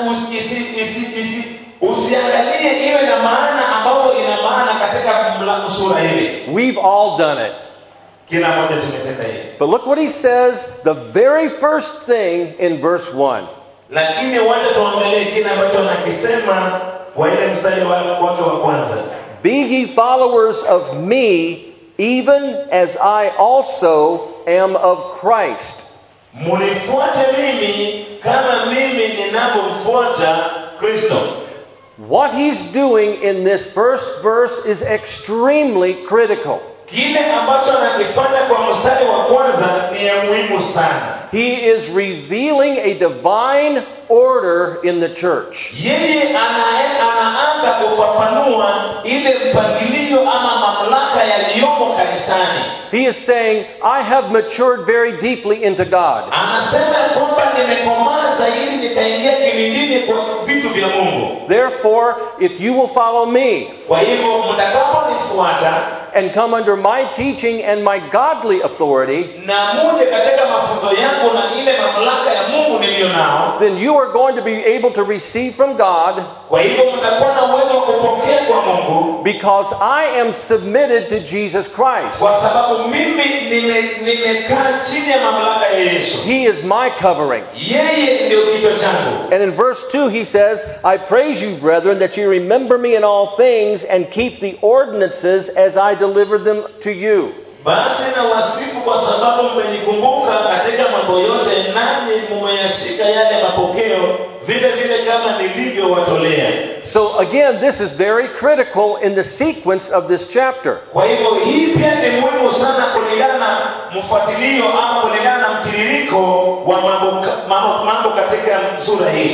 usiangalie iwe na maana ambayo ina maana katika mlango sura hili.
We've all done it.
Kila mmoja tumetenda hiyo.
But look what he says, the very first thing in verse 1.
Lakini wacha tuangalie kile ambacho anakisema kwa ile mstari wake wa kwanza.
Be ye followers of me, even as I also am of Christ.
Munifuate mimi kama mimi ninavyomfuata Kristo.
What he's doing in this first verse is extremely critical.
Kile ambacho anakifanya kwa mstari wa kwanza ni ya muhimu sana.
He is revealing a divine order in the church.
Yeye anaanza kufafanua ile mpangilio ama mamlaka yaliyomo kanisani.
He is saying, I have matured very deeply into God.
Anasema kwamba nimekomaa zaidi nikaingia kilindini kwa vitu vya Mungu.
Therefore, if you will follow me,
kwa hivyo mtakaponifuata
and come under my teaching and my godly authority,
na muje katika mafunzo yangu na ile mamlaka ya Mungu niliyo nao,
then you are going to be able to receive from God,
kwa hivyo mtakuwa na uwezo wa kupokea kwa Mungu,
because I am submitted to Jesus Christ.
kwa sababu mimi nimekaa chini ya mamlaka ya Yesu.
He is my covering.
Yeye ndio kichwa changu.
And in verse 2 he says, I praise you, brethren, that you remember me in all things and keep the ordinances as I delivered them to you.
Basi na wasifu kwa sababu mmenikumbuka katika mambo yote, nanyi mmeyashika yale mapokeo vile vile kama nilivyowatolea.
So again, this is very critical in the sequence of this chapter.
Kwa hivyo hii pia ni muhimu sana kulingana na mfuatilio ama kulingana na mtiririko wa mambo katika sura hii.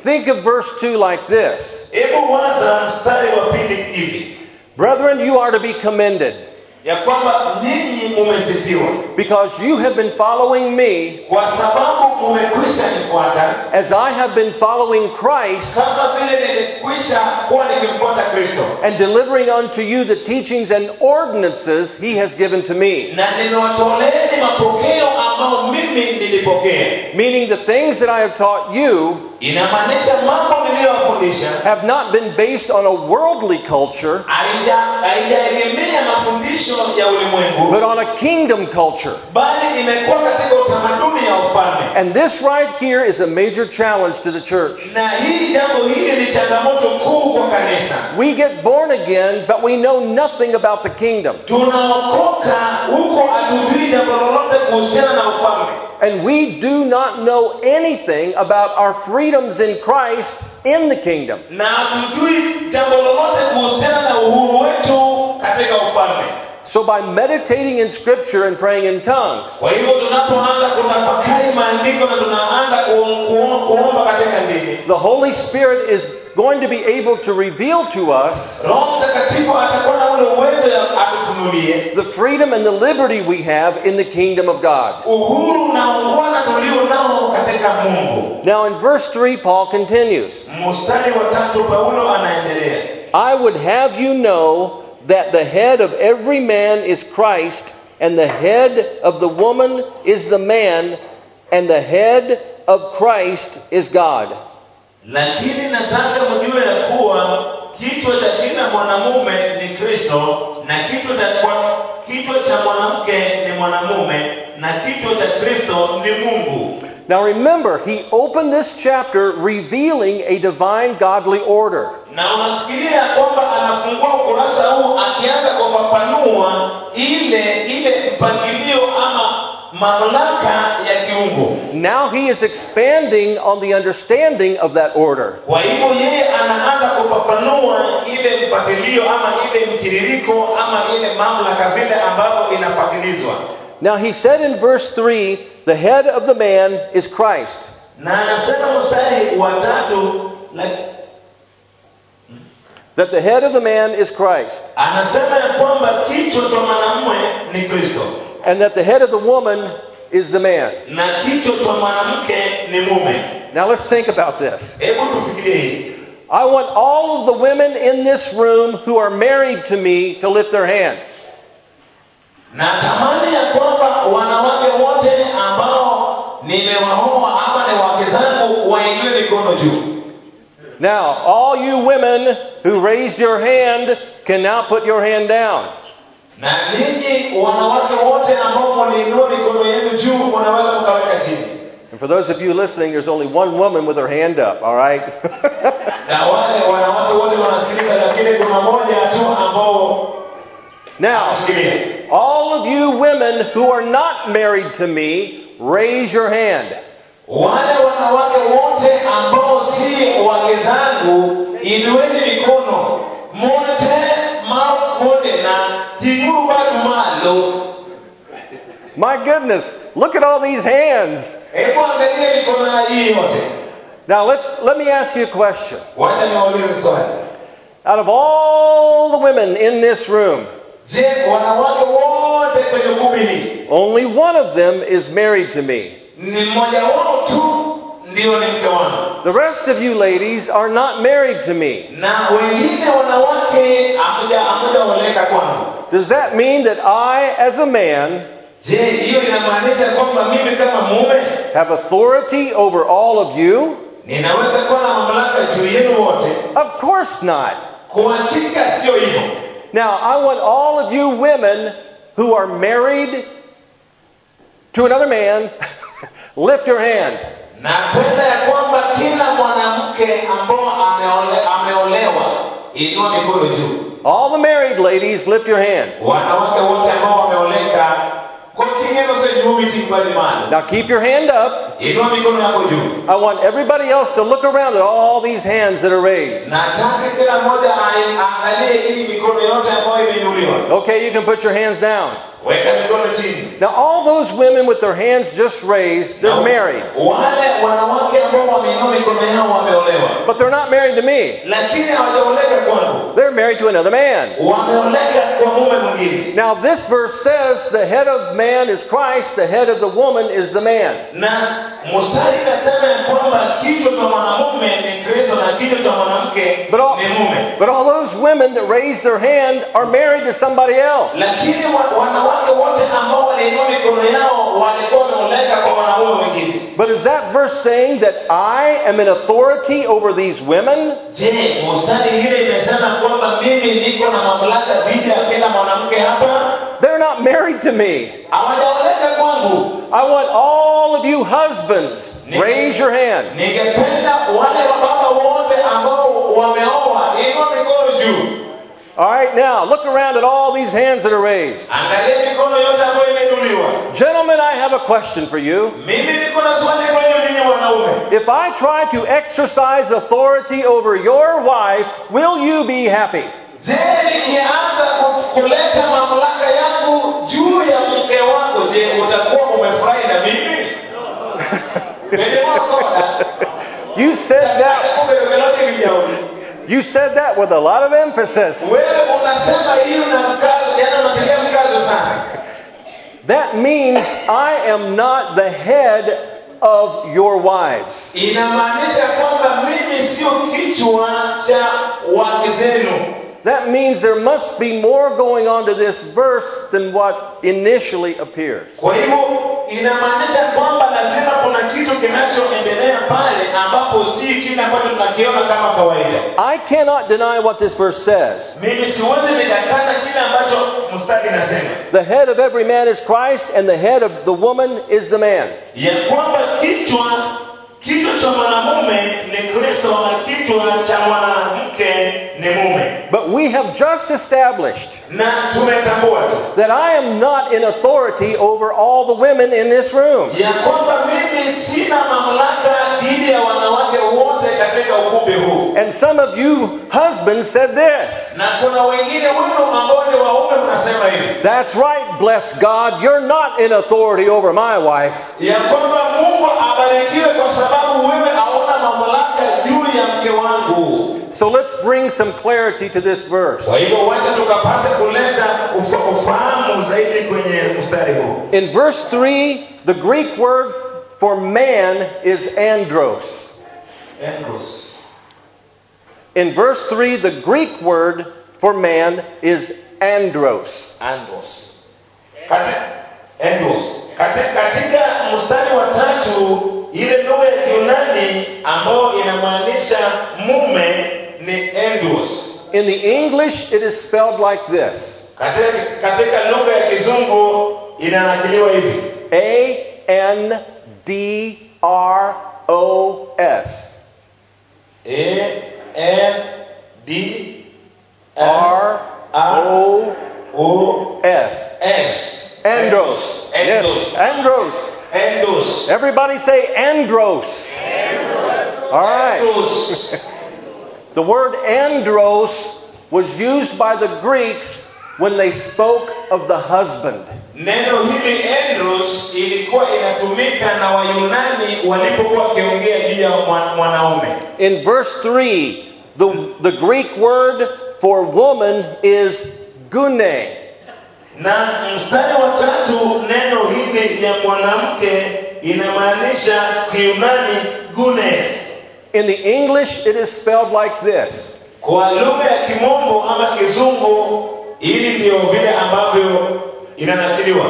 Think of verse 2 like this.
Hebu waza mstari wa pili hivi.
Brethren, you are to be commended,
Ya kwamba ninyi mumesifiwa.
because you have been following me
Kwa sababu mumekwisha nifuata.
as I have been following Christ,
Kama vile nilikwisha kuwa nikimfuata Kristo.
and delivering unto you the teachings and ordinances He has given to me.
Na nimewatoleeni mapokeo ambao mimi nilipokea.
Meaning the things that I have taught you
Inamaanisha mambo niliyowafundisha
have not been based on a worldly culture,
haijaegemea mafundisho ya ulimwengu,
but on a kingdom culture.
bali imekuwa katika utamaduni ya ufalme.
And this right here is a major challenge to the church.
Na hili jambo hili ni changamoto kuu kwa kanisa.
We get born again, but we know nothing about the kingdom.
Tunaokoka huko hatujui jambo lolote kuhusiana na ufalme.
And we do not know anything about our freedoms in Christ in the kingdom.
Na hatujui jambo lolote kuhusiana na uhuru wetu katika ufalme.
So by meditating in Scripture and praying in tongues,
Kwa hivyo tunapoanza kutafakari maandiko na tunaanza kuomba katika ndimi,
the Holy Spirit is going to be able to reveal to us
Roho Mtakatifu atakuwa na ule uwezo atufunulie
the freedom and the liberty we have in the kingdom of God.
uhuru na ungwana tulio nao katika Mungu.
Now in verse 3, Paul continues,
Mstari wa 3 Paulo anaendelea.
I would have you know that the head of every man is Christ, and the head of the woman is the man, and the head of Christ is God.
Lakini nataka mjue ya kuwa kichwa cha kila mwanamume ni Kristo, na kichwa cha mwanamke ni mwanamume, na kichwa cha Kristo ni Mungu.
Now remember, he opened this chapter revealing a divine godly order.
Na unafikiria kwamba anafungua ukurasa huu akianza kufafanua ile mpangilio ama mamlaka ya kiungu.
Now he is expanding on the understanding of that order.
Kwa hivyo yeye anaanza kufafanua ile mfatilio ama ile mtiririko ama ile mamlaka vile ambavyo inafatilizwa.
Now he said in verse 3, the head of the man is Christ.
Na anasema mstari wa 3
that the head of the man is Christ.
Anasema ya kwamba kichwa cha mwanamume ni Kristo.
And that the head of the woman is the man.
Na kichwa cha mwanamke ni mume.
Now let's think about this.
Hebu tufikirie hii.
I want all of the women in this room who are married to me to lift their hands.
Na tamani ya kwamba wanawake wote ambao nimewaoa ama ni wake zangu wainue mikono juu.
Now, all you women who raised your hand can now put your hand down.
Na ninyi wanawake wote ambao waliinua mikono yenu juu wanaweza mkaweka chini.
And for those of you listening, there's only one woman with her hand up, all right?
Na wale wanawake wote wanasikiliza, lakini kuna moja tu ambao
Now, all of you women who are not married to me, raise your hand.
Wale wanawake wote ambao si wake zangu, inueni mikono. Mote maote na jinuru bado malo.
My goodness, look at all these hands.
Hebu angalia mikono hii yote.
Now let me ask you a question.
Wacha niwaulize swali.
Out of all the women in this room,
Je, wanawake wote kwenye ukumbi hii,
only one of them is married to me.
ni mmoja wao tu ndio ni mke wangu.
The rest of you ladies are not married to me.
Na wengine wanawake hamujaoleka kwangu.
Does that mean that I, as a man,
Je, hiyo inamaanisha kwamba mimi kama mume
have authority over all of you?
ninaweza kuwa na mamlaka juu yenu wote?
Of course not.
Kwa hakika sio hivyo.
Now, I want all of you women who are married to another man, lift your hand.
Napenda ya kwamba kila mwanamke ambao ameolewa inua mikono juu.
All the married ladies, lift your hands.
Wanawake wote ambao wameoleka, kwa
Now keep your hand up.
Inua mikono yako juu.
I want everybody else to look around at all these hands that are raised.
Nataka kila mmoja aangalie hii mikono yote ambayo imeinuliwa.
Okay, you can put your hands down.
Weka mikono chini.
Now all those women with their hands just raised, they're married.
Wale wanawake ambao wameinua mikono yao wameolewa.
But they're not married to me.
Lakini hawajaoleka kwangu.
They're married to another man.
Wameoleka kwa mume mwingine.
Now this verse says the head of man is Christ, the head of the woman is the man.
Na mstari unasema kwamba kichwa cha mwanamume ni Kristo na kichwa cha mwanamke ni mume.
But all those women that raise their hand are married to somebody else.
Lakini wanawake wote ambao waliinua mikono yao walikuwa wameoleka kwa wanaume wengine.
But is that verse saying that I am in authority over these women?
Je, mstari hili imesema kwamba mimi niko na mamlaka dhidi ya kila mwanamke hapa?
They're not married to me.
Hawajaoleka kwangu.
I want all of you husbands, raise your hand.
Ningependa wale baba wote ambao wameoa inua mikono juu.
All right, now look around at all these hands that are raised.
Angalia mikono yote ambayo imeinuliwa.
Gentlemen, I have a question for you.
Mimi niko na swali kwenu ninyi wanaume.
If I try to exercise authority over your wife, will you be happy?
Je, nikianza kuleta mamlaka yangu juu ya mke wako, je, utakuwa umefurahi na mimi?
You said that with a lot of emphasis. That means I am not the head of your wives. That means there must be more going on to this verse than what initially appears.
Kwa hivyo inamaanisha kwamba lazima kuna kitu kinachoendelea pale ambapo si kile ambacho tunakiona kama kawaida.
I cannot deny what this verse says.
Mimi siwezi nikakana kile ambacho mstari unasema.
The head of every man is Christ and the head of the woman is the man.
Ya kwamba kichwa cha mwanamume ni Kristo na kichwa cha mwanamke ni mume.
But we have just established
na tumetambua
that I am not in authority over all the women in this room.
Ya kwamba mimi sina mamlaka dhidi ya wanawake wote katika ukumbi huu.
And some of you husbands said this.
Na kuna wengine wenu ambao ni waume mnasema hivi.
That's right, bless God, you're not in authority over my wife.
Ya kwamba Mungu abarikiwe kwa sababu wewe hauna mamlaka juu ya mke wangu.
So let's bring some clarity to this verse.
Kwa hivyo wacha tukapate kuleta ufahamu zaidi kwenye mstari huu.
In verse 3, the Greek word for man is andros.
Andros.
In verse 3, the Greek word for man is andros.
Andros. Andros. Katika mstari wa 3 ile lugha ya Kiyunani ambayo inamaanisha mume ni andros.
In the English it is spelled like this.
Katika lugha ya Kizungu inanakiliwa hivi.
A-N-D-R-O-S.
A-N-D-R-O-S.
Andros. Yes. Andros.
Andros.
Everybody say andros.
Andros.
All right.
Andros.
The word andros was used by the Greeks when they spoke of the husband.
Neno hili andros ilikuwa inatumika na Wayunani walipokuwa wakiongea juu ya mwanaume.
In verse 3, the Greek word for woman is gune.
Na mstari wa 3 neno hili ya mwanamke inamaanisha Kiyunani gunes.
In the English it is spelled like this.
Kwa lugha ya Kimombo ama Kizungu hili ndio vile ambavyo inanakiliwa.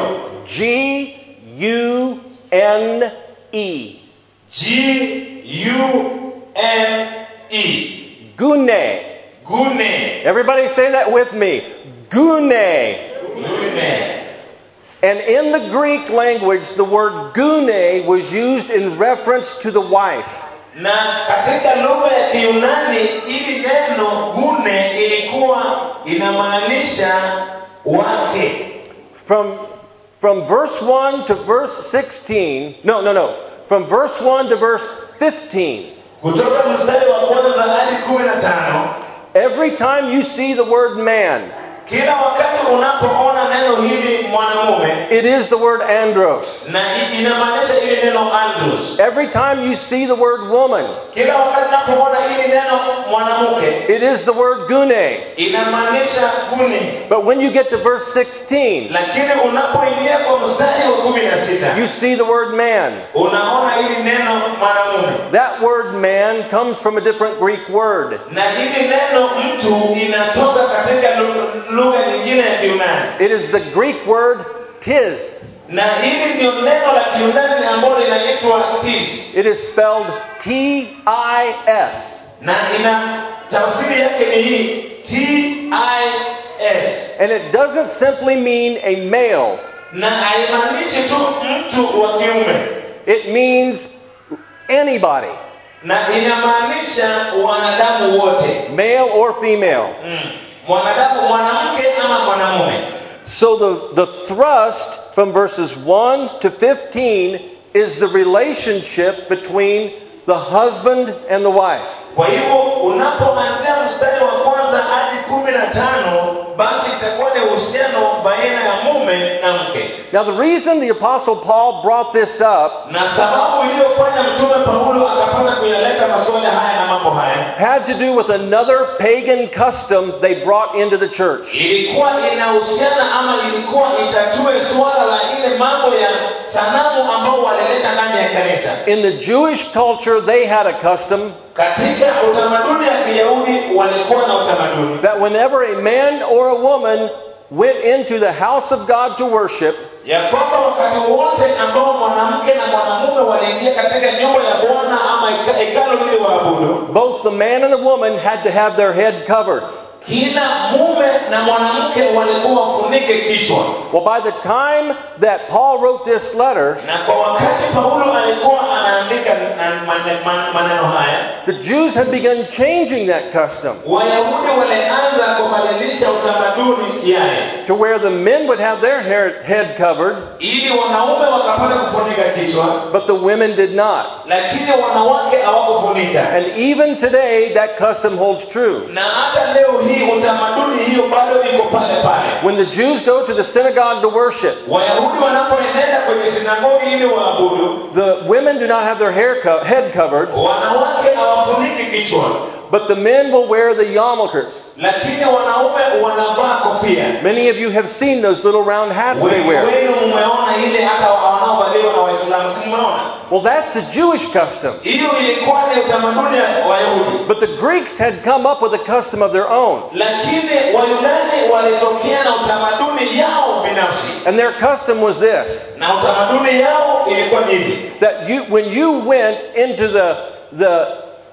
G-U-N-E.
G-U-N-E.
Gune.
Gune.
Everybody say that with me. Gune.
Gune.
And in the Greek language, the word gune was used in reference to the wife.
Na katika lugha ya Kiyunani ili neno gune ilikuwa inamaanisha wake.
from verse 1 to verse 16, from verse 1 to verse 15,
kutoka mstari wa kwanza hadi 15,
every time you see the word man,
kila wakati unapoona neno hili mwanamume,
it is the word andros.
na inamaanisha ile neno andros.
Every time you see the word woman,
Kila wakati unapoona hili neno mwanamke,
it is the word gune.
inamaanisha guni.
But when you get to verse 16,
Lakini unapoingia kwa mstari wa 16,
you see the word man.
unaona hili neno mwanamume.
That word man comes from a different Greek word.
Na hili neno mtu inatoka katika lugha nyingine ya Kiyunani.
It is the Greek word tis.
Na hili ndio neno la Kiyunani ambalo linaitwa tis.
It is spelled T-I-S.
Na ina tafsiri yake ni hii T-I-S.
And it doesn't simply mean a male.
Na haimaanishi tu mtu wa kiume.
It means anybody,
Na inamaanisha wanadamu wote.
male or female.
Mwanadamu, mwanamke ama mwanamume.
So the thrust from verses 1 to 15 is the relationship between the husband and the wife.
Kwa hivyo unapoanzia mstari wa kwanza hadi 15, basi itakuwa ni uhusiano baina ya mume na mke.
Now the reason the Apostle Paul brought this up
Na sababu iliyofanya mtume Paulo akapata kuyaleta masuala haya na mambo haya
had to do with another pagan custom they brought into the church.
ilikuwa inahusiana ama ilikuwa itatue suala la ile mambo ya sanamu ambao walileta ndani ya kanisa.
In the Jewish culture, they had a custom
Katika utamaduni ya Kiyahudi walikuwa na utamaduni
that whenever a man or a woman went into the house of God to worship,
ya kwamba wakati wote ambao mwanamke na mwanamume waliingia katika nyumba ya Bwana ama hekalu ile waabudu,
both the man and the woman had to have their head covered.
kila mume na mwanamke walikuwa wafunike kichwa.
Well, by the time that Paul wrote this letter,
Na kwa wakati Paulo alikuwa anaandika maneno haya,
the Jews had begun changing that custom
Wayahudi walianza kubadilisha utamaduni yale,
to where the men would have their head covered,
ili wanaume wakapata kufunika kichwa,
but the women did not.
lakini wanawake hawakufunika.
And even today, that custom holds true.
Na hata leo hii utamaduni hiyo bado iko pale pale.
When the Jews go to the synagogue to worship,
Wayahudi wanapoenda kwenye sinagogi ili waabudu,
the women do not have their head covered,
wanawake hawafuniki kichwa,
but the men will wear the yarmulkes.
lakini wanaume wanavaa kofia.
Many of you have seen those little round hats they
Wengi
wear.
wenu mmeona ile hata wanaovaliwa na Waislamu, si mmeona?
Well, that's the Jewish custom.
Hiyo ilikuwa ni utamaduni wa Wayahudi.
But the Greeks had come up with a custom of their own.
Lakini Wayunani walitokea na utamaduni yao binafsi.
And their custom was this:
Na utamaduni yao ilikuwa hivi.
that when you went into the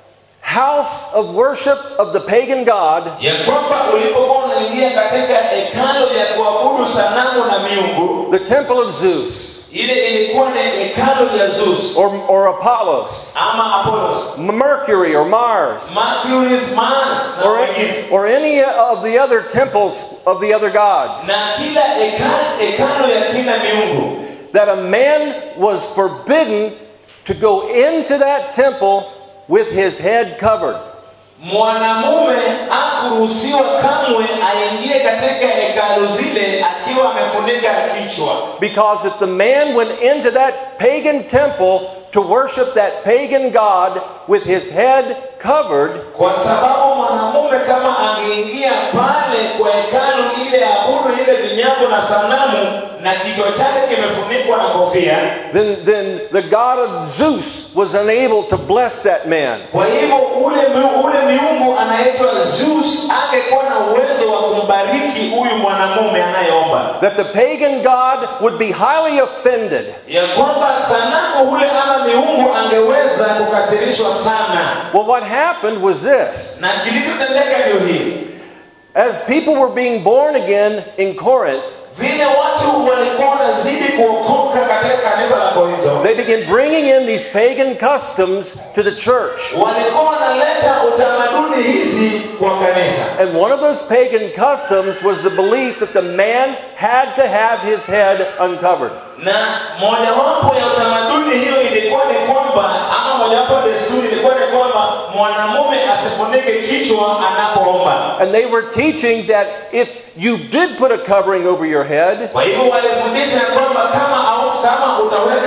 house of worship of the pagan god,
Ya kwamba ulipokuwa unaingia katika hekalu ya kuabudu sanamu na miungu,
the temple of Zeus
ile ilikuwa ni hekalu ya Zeus
or Apollos,
ama Apollos,
Mercury or Mars,
Mercury, Mars na wengine.
or any of the other temples of the other gods,
Na kila hekalu ya kila miungu,
that a man was forbidden to go into that temple with his head covered.
mwanamume hakuruhusiwa kamwe aingie katika hekalu zile akiwa amefunika kichwa.
Because if the man went into that pagan temple to worship that pagan god with his head covered,
Kwa sababu mwanamume kama angeingia pale kwa hekalu ile abudu ile vinyago na sanamu na kichwa chake kimefunikwa na kofia,
then the god of Zeus was unable to bless that man.
kwa hivyo ule miungu anaitwa Zeus angekuwa na uwezo wa kumbariki huyu mwanamume anayeomba.
That the pagan god would be highly offended.
Ya kwamba sanamu ule ama miungu angeweza kukasirishwa sana.
Well, what happened was this.
Na kilichotendeka ndio hii.
As people were being born again in Corinth,
Vile watu walikuwa wanazidi kuokoka walipoanguka katika kanisa la Korinto,
they began bringing in these pagan customs to the church.
walikuwa wanaleta utamaduni hizi kwa kanisa.
And one of those pagan customs was the belief that the man had to have his head uncovered.
Na mojawapo ya utamaduni hiyo ilikuwa ni kwamba, ama mojawapo ya desturi ilikuwa ni kwamba mwanamume asifunike kichwa anapoomba.
And they were teaching that if you did put a covering over your head,
Kwa hivyo walifundisha kwamba kama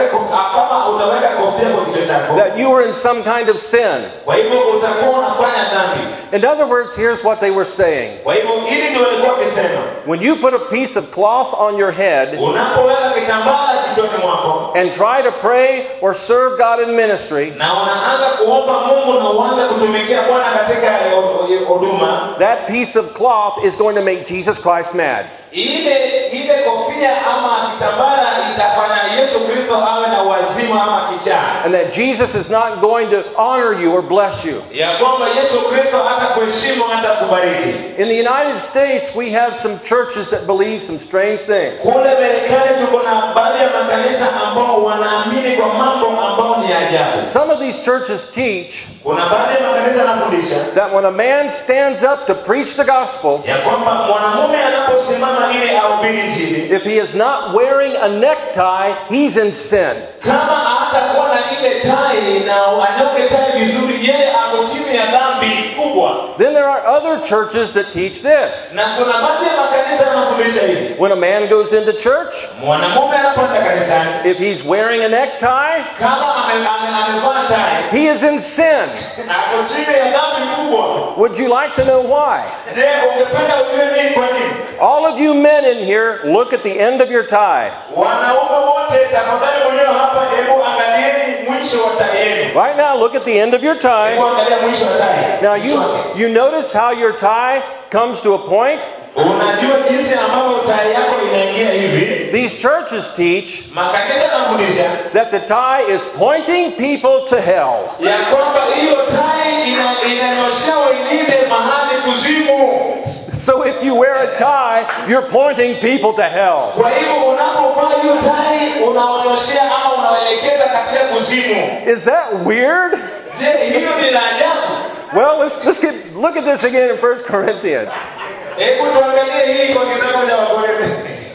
utaweka kofia kwa kichwa chako,
that you were in some kind of sin.
kwa hivyo utakuwa unafanya dhambi.
In other words, here's what they were saying.
Kwa hivyo hili ndio walikuwa wakisema.
When you put a piece of cloth on your head
Unapoweka kitambaa kichwani mwako
and try to pray or serve God in ministry,
na unaanza kuomba Mungu na uanze kutumikia Bwana katika huduma,
that piece of cloth is going to make Jesus Christ mad.
ile kofia ama kitambara itafanya Yesu Kristo awe na wazimu ama kichaa.
And that Jesus is not going to honor you or bless you.
Ya kwamba Yesu Kristo hata kuheshimu hata kubariki.
In the United States, we have some churches that believe some strange things.
Kule Marekani tuko na baadhi ya makanisa ambao wanaamini kwa mambo ambao ni ajabu.
Some of these churches teach
Kuna baadhi ya makanisa yanafundisha
that when a man stands up to preach the gospel,
ya kwamba mwanamume anaposimama ili ahubiri Injili,
if he is not wearing a necktie, he's in sin.
kama hatakuwa na ile tai na anyoke tai vizuri, yeye ako chini ya dhambi kubwa.
Then there are other churches that teach this.
Na kuna baadhi ya makanisa yanafundisha hivi.
When a man goes into church,
Mwanamume anapoenda kanisani,
if he's wearing a necktie,
kama amevaa tai,
he is in sin.
ako chini ya dhambi kubwa.
Would you like to know why?
Je, ungependa ujue nini kwa nini?
All of you men in here, look at the end of your tie.
Wanaume wote tafadhali mwenyewe hapa, hebu angalieni mwisho wa tai yenu.
Right now, look at the end of your tie.
Hebu angalia mwisho wa tai.
Now,
Mwisho wake.
you notice how your tie comes to a point?
Unajua jinsi ambavyo tai yako inaingia hivi?
These churches teach
Makanisa yanafundisha
that the tie is pointing people to hell.
ya kwamba hiyo tai inanyoshea wengine mahali kuzimu.
So if you wear a tie, you're pointing people to hell.
Kwa hivyo unapovaa hiyo tai unaonyoshea ama unaelekeza katika kuzimu.
Is that weird?
Je, hiyo ni la ajabu?
Well, look at this again in 1 Corinthians.
Hebu tuangalie hii kwa kitabu cha Wakorintho.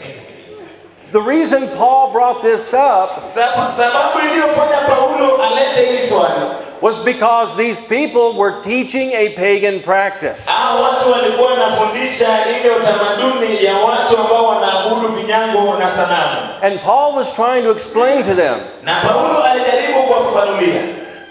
The reason Paul brought this up
Sababu iliyofanya Paulo alete hili swali
was because these people were teaching a pagan practice.
watu walikuwa wanafundisha ile utamaduni ya watu ambao wanaabudu vinyango na sanamu.
And Paul was trying to explain to them
Na Paulo alijaribu kuwafafanulia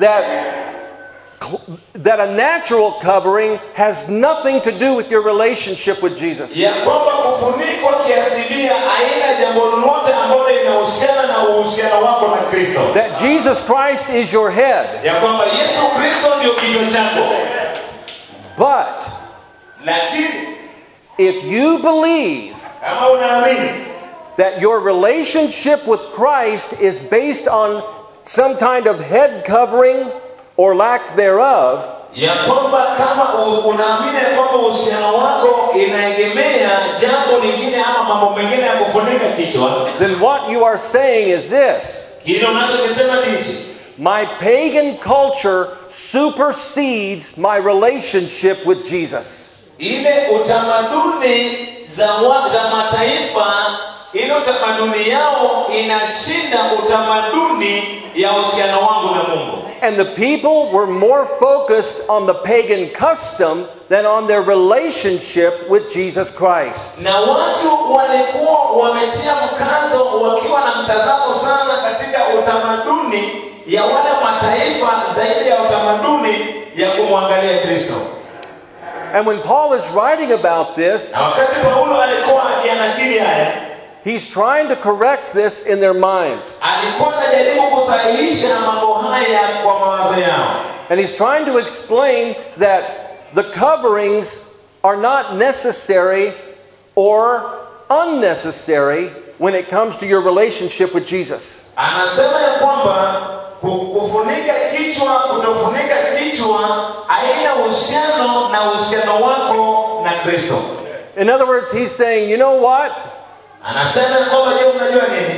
that a natural covering has nothing to do with your relationship with Jesus.
ya kwamba kufunikwa kiasilia haina jambo lolote ambalo linahusiana na uhusiano wako na Kristo.
That Jesus Christ is your head.
Ya kwamba Yesu Kristo ndio kichwa chako.
But
Lakini
if you believe
kama unaamini
that your relationship with Christ is based on some kind of head covering or lack thereof,
ya kwamba kama unaamini kwamba uhusiano wako inaegemea jambo lingine ama mambo mengine ya kufunika kichwa,
then what you are saying is this:
hilo unachokisema ni hichi:
my pagan culture supersedes my relationship with Jesus.
ile utamaduni za mataifa, ile utamaduni yao inashinda utamaduni ya uhusiano wangu na Mungu.
And the people were more focused on the pagan custom than on their relationship with Jesus Christ.
Na watu walikuwa wametia mkazo wakiwa na mtazamo sana katika utamaduni ya wale mataifa zaidi ya utamaduni ya kumwangalia Kristo.
And when Paul is writing about this,
Na wakati Paulo alikuwa akianakili haya,
he's trying to correct this in their minds.
alikuwa anajaribu kusahihisha mambo haya kwa mawazo yao.
And he's trying to explain that the coverings are not necessary or unnecessary when it comes to your relationship with Jesus.
Anasema ya kwamba kufunika kichwa, kutofunika kichwa haina uhusiano na uhusiano wako na Kristo.
In other words, he's saying, you know what?
Anasema kwamba je, unajua nini?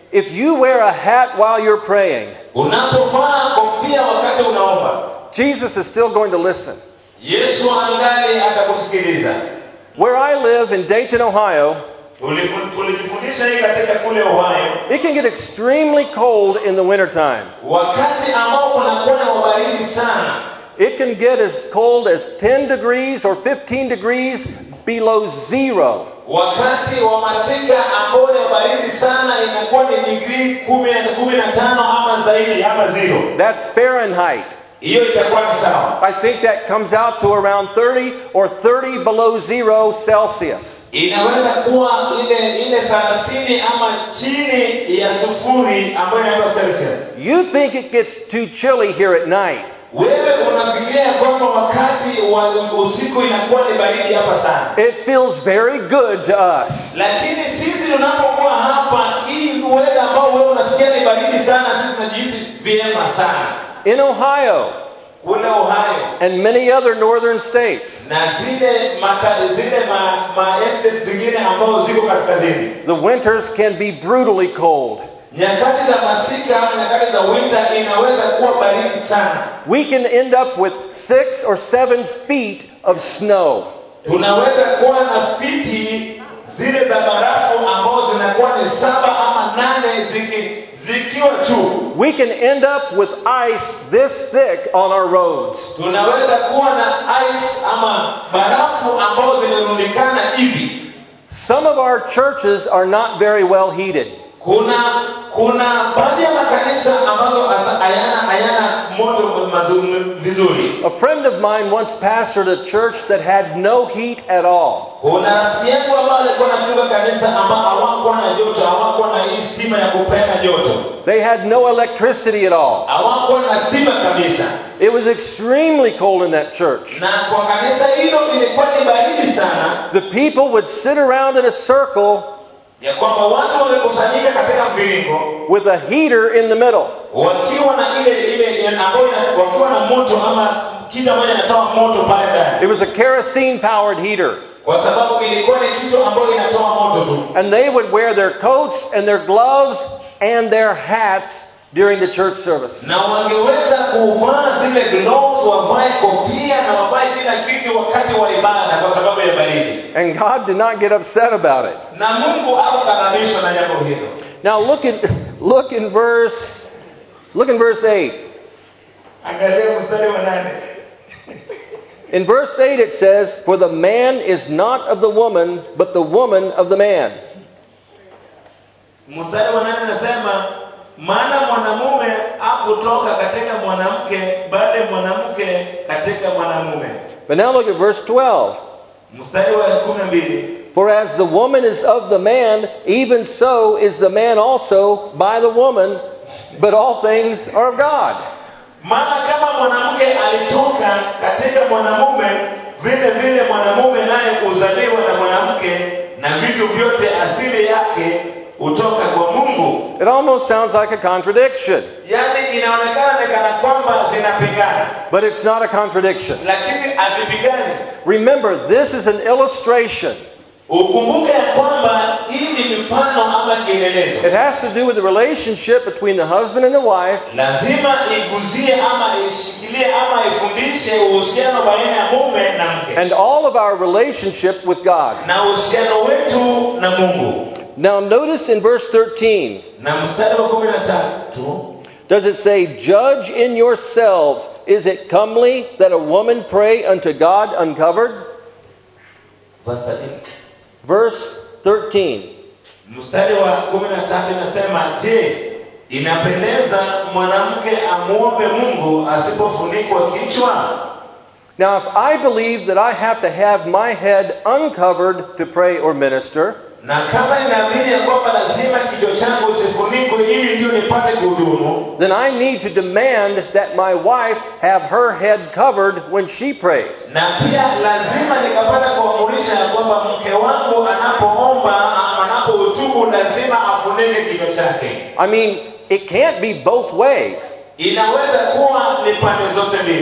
If you wear a hat while you're praying,
Unapovaa kofia wakati unaomba,
Jesus is still going to listen.
Yesu angali atakusikiliza.
Where I live in Dayton, Ohio,
Tulifundisha hii katika kule Ohio.
it can get extremely cold in the wintertime.
Wakati ambao kunakuwa na baridi sana,
It can get as cold as 10 degrees or 15 degrees below zero.
wakati wa masika ambao ya baridi sana inakuwa ni degree 15 ama zaidi ama zero.
That's Fahrenheit.
Hiyo itakuwa ni sawa.
I think that comes out to around 30 or 30 below zero Celsius.
Inaweza kuwa ile 30 ama chini ya sufuri ambayo inaitwa Celsius.
You think it gets too chilly here at night.
Wewe unafikiria kwamba wakati wa usiku inakuwa ni baridi hapa sana.
It feels very good to us.
Lakini sisi tunapokuwa hapa, hii weather ambao wewe unasikia ni baridi sana, sisi tunajihisi vyema sana.
In Ohio
Kule Ohio
and many other northern states,
na zile estates zingine ambao ziko kaskazini,
the winters can be brutally cold.
nyakati za masika au nyakati za winter inaweza kuwa baridi sana.
We can end up with 6 or 7 feet of snow.
Tunaweza kuwa na fiti zile za barafu ambao zinakuwa ni 7 ama 8 zikiwa juu.
We can end up with ice this thick on our roads.
Tunaweza kuwa na ice ama barafu ambao zimerundikana hivi.
Some of our churches are not very well heated.
Kuna baadhi ya makanisa ambazo hayana moto vizuri.
A friend of mine once pastored a church that had no heat at all.
Kuna rafiki yangu ambaye alikuwa anachunga kanisa ambao hawakuwa na joto, hawakuwa na hii stima ya kupeana joto.
They had no electricity at all.
Hawakuwa na stima kabisa.
It was extremely cold in that church.
Na kwa kanisa hilo ilikuwa ni baridi sana.
The people would sit around in a circle
Ya kwamba watu wamekusanyika katika mviringo
with a heater in the middle.
wakiwa na ile ambayo wakiwa na moto ama kitu ambacho inatoa moto pale ndani.
It was a kerosene powered heater.
Kwa sababu ilikuwa ni kitu ambacho inatoa moto tu.
And they would wear their coats and their gloves and their hats during the church service.
Na wangeweza kuvaa zile gloves, wavae kofia na wavae kila kitu wakati wa ibada kwa sababu ya baridi.
And God did not get upset about it.
Na Mungu hakukaribishwa na jambo hilo.
Now look in verse 8.
Angalia mstari wa 8.
In verse 8 it says, "For the man is not of the woman, but the woman of the man."
Mstari wa 8 unasema maana mwanamume hakutoka katika mwanamke bali mwanamke katika mwanamume.
But now look at verse 12.
Mstari wa 12.
"For as the woman is of the man, even so is the man also by the woman, but all things are of God."
Maana kama mwanamke alitoka katika mwanamume, vile vile mwanamume naye uzaliwa na mwanamke, na vitu vyote asili yake utoka kwa Mungu.
It almost sounds like a contradiction.
Yaani inaonekana ni kana kwamba zinapingana.
But it's not a contradiction.
Lakini hazipingani.
Remember, this is an illustration.
Ukumbuke kwamba hii ni mfano ama kielelezo.
It has to do with the relationship between the husband and the wife.
Lazima iguzie ama ishikilie ama ifundishe uhusiano baina ya mume na mke.
And all of our relationship with God.
Na uhusiano wetu na Mungu.
Now notice in verse 13.
Na mstari wa 13.
Does it say, "Judge in yourselves, is it comely that a woman pray unto God uncovered?"
Verse 13.
Verse 13.
Mstari wa 13 inasema, je, inapendeza mwanamke amuombe Mungu asipofunikwa kichwa?
Now if I believe that I have to have my head uncovered to pray or minister,
na kama inaamini ya kwamba lazima kichwa changu sifunikwe ili ndio nipate kuhudumu,
then I need to demand that my wife have her head covered when she prays.
Na pia lazima nikapata kuamurisha ya kwamba mke wangu anapoomba ama anapohutubu lazima afunike kichwa chake.
I mean, it can't be both ways.
Inaweza kuwa ni pande zote mbili.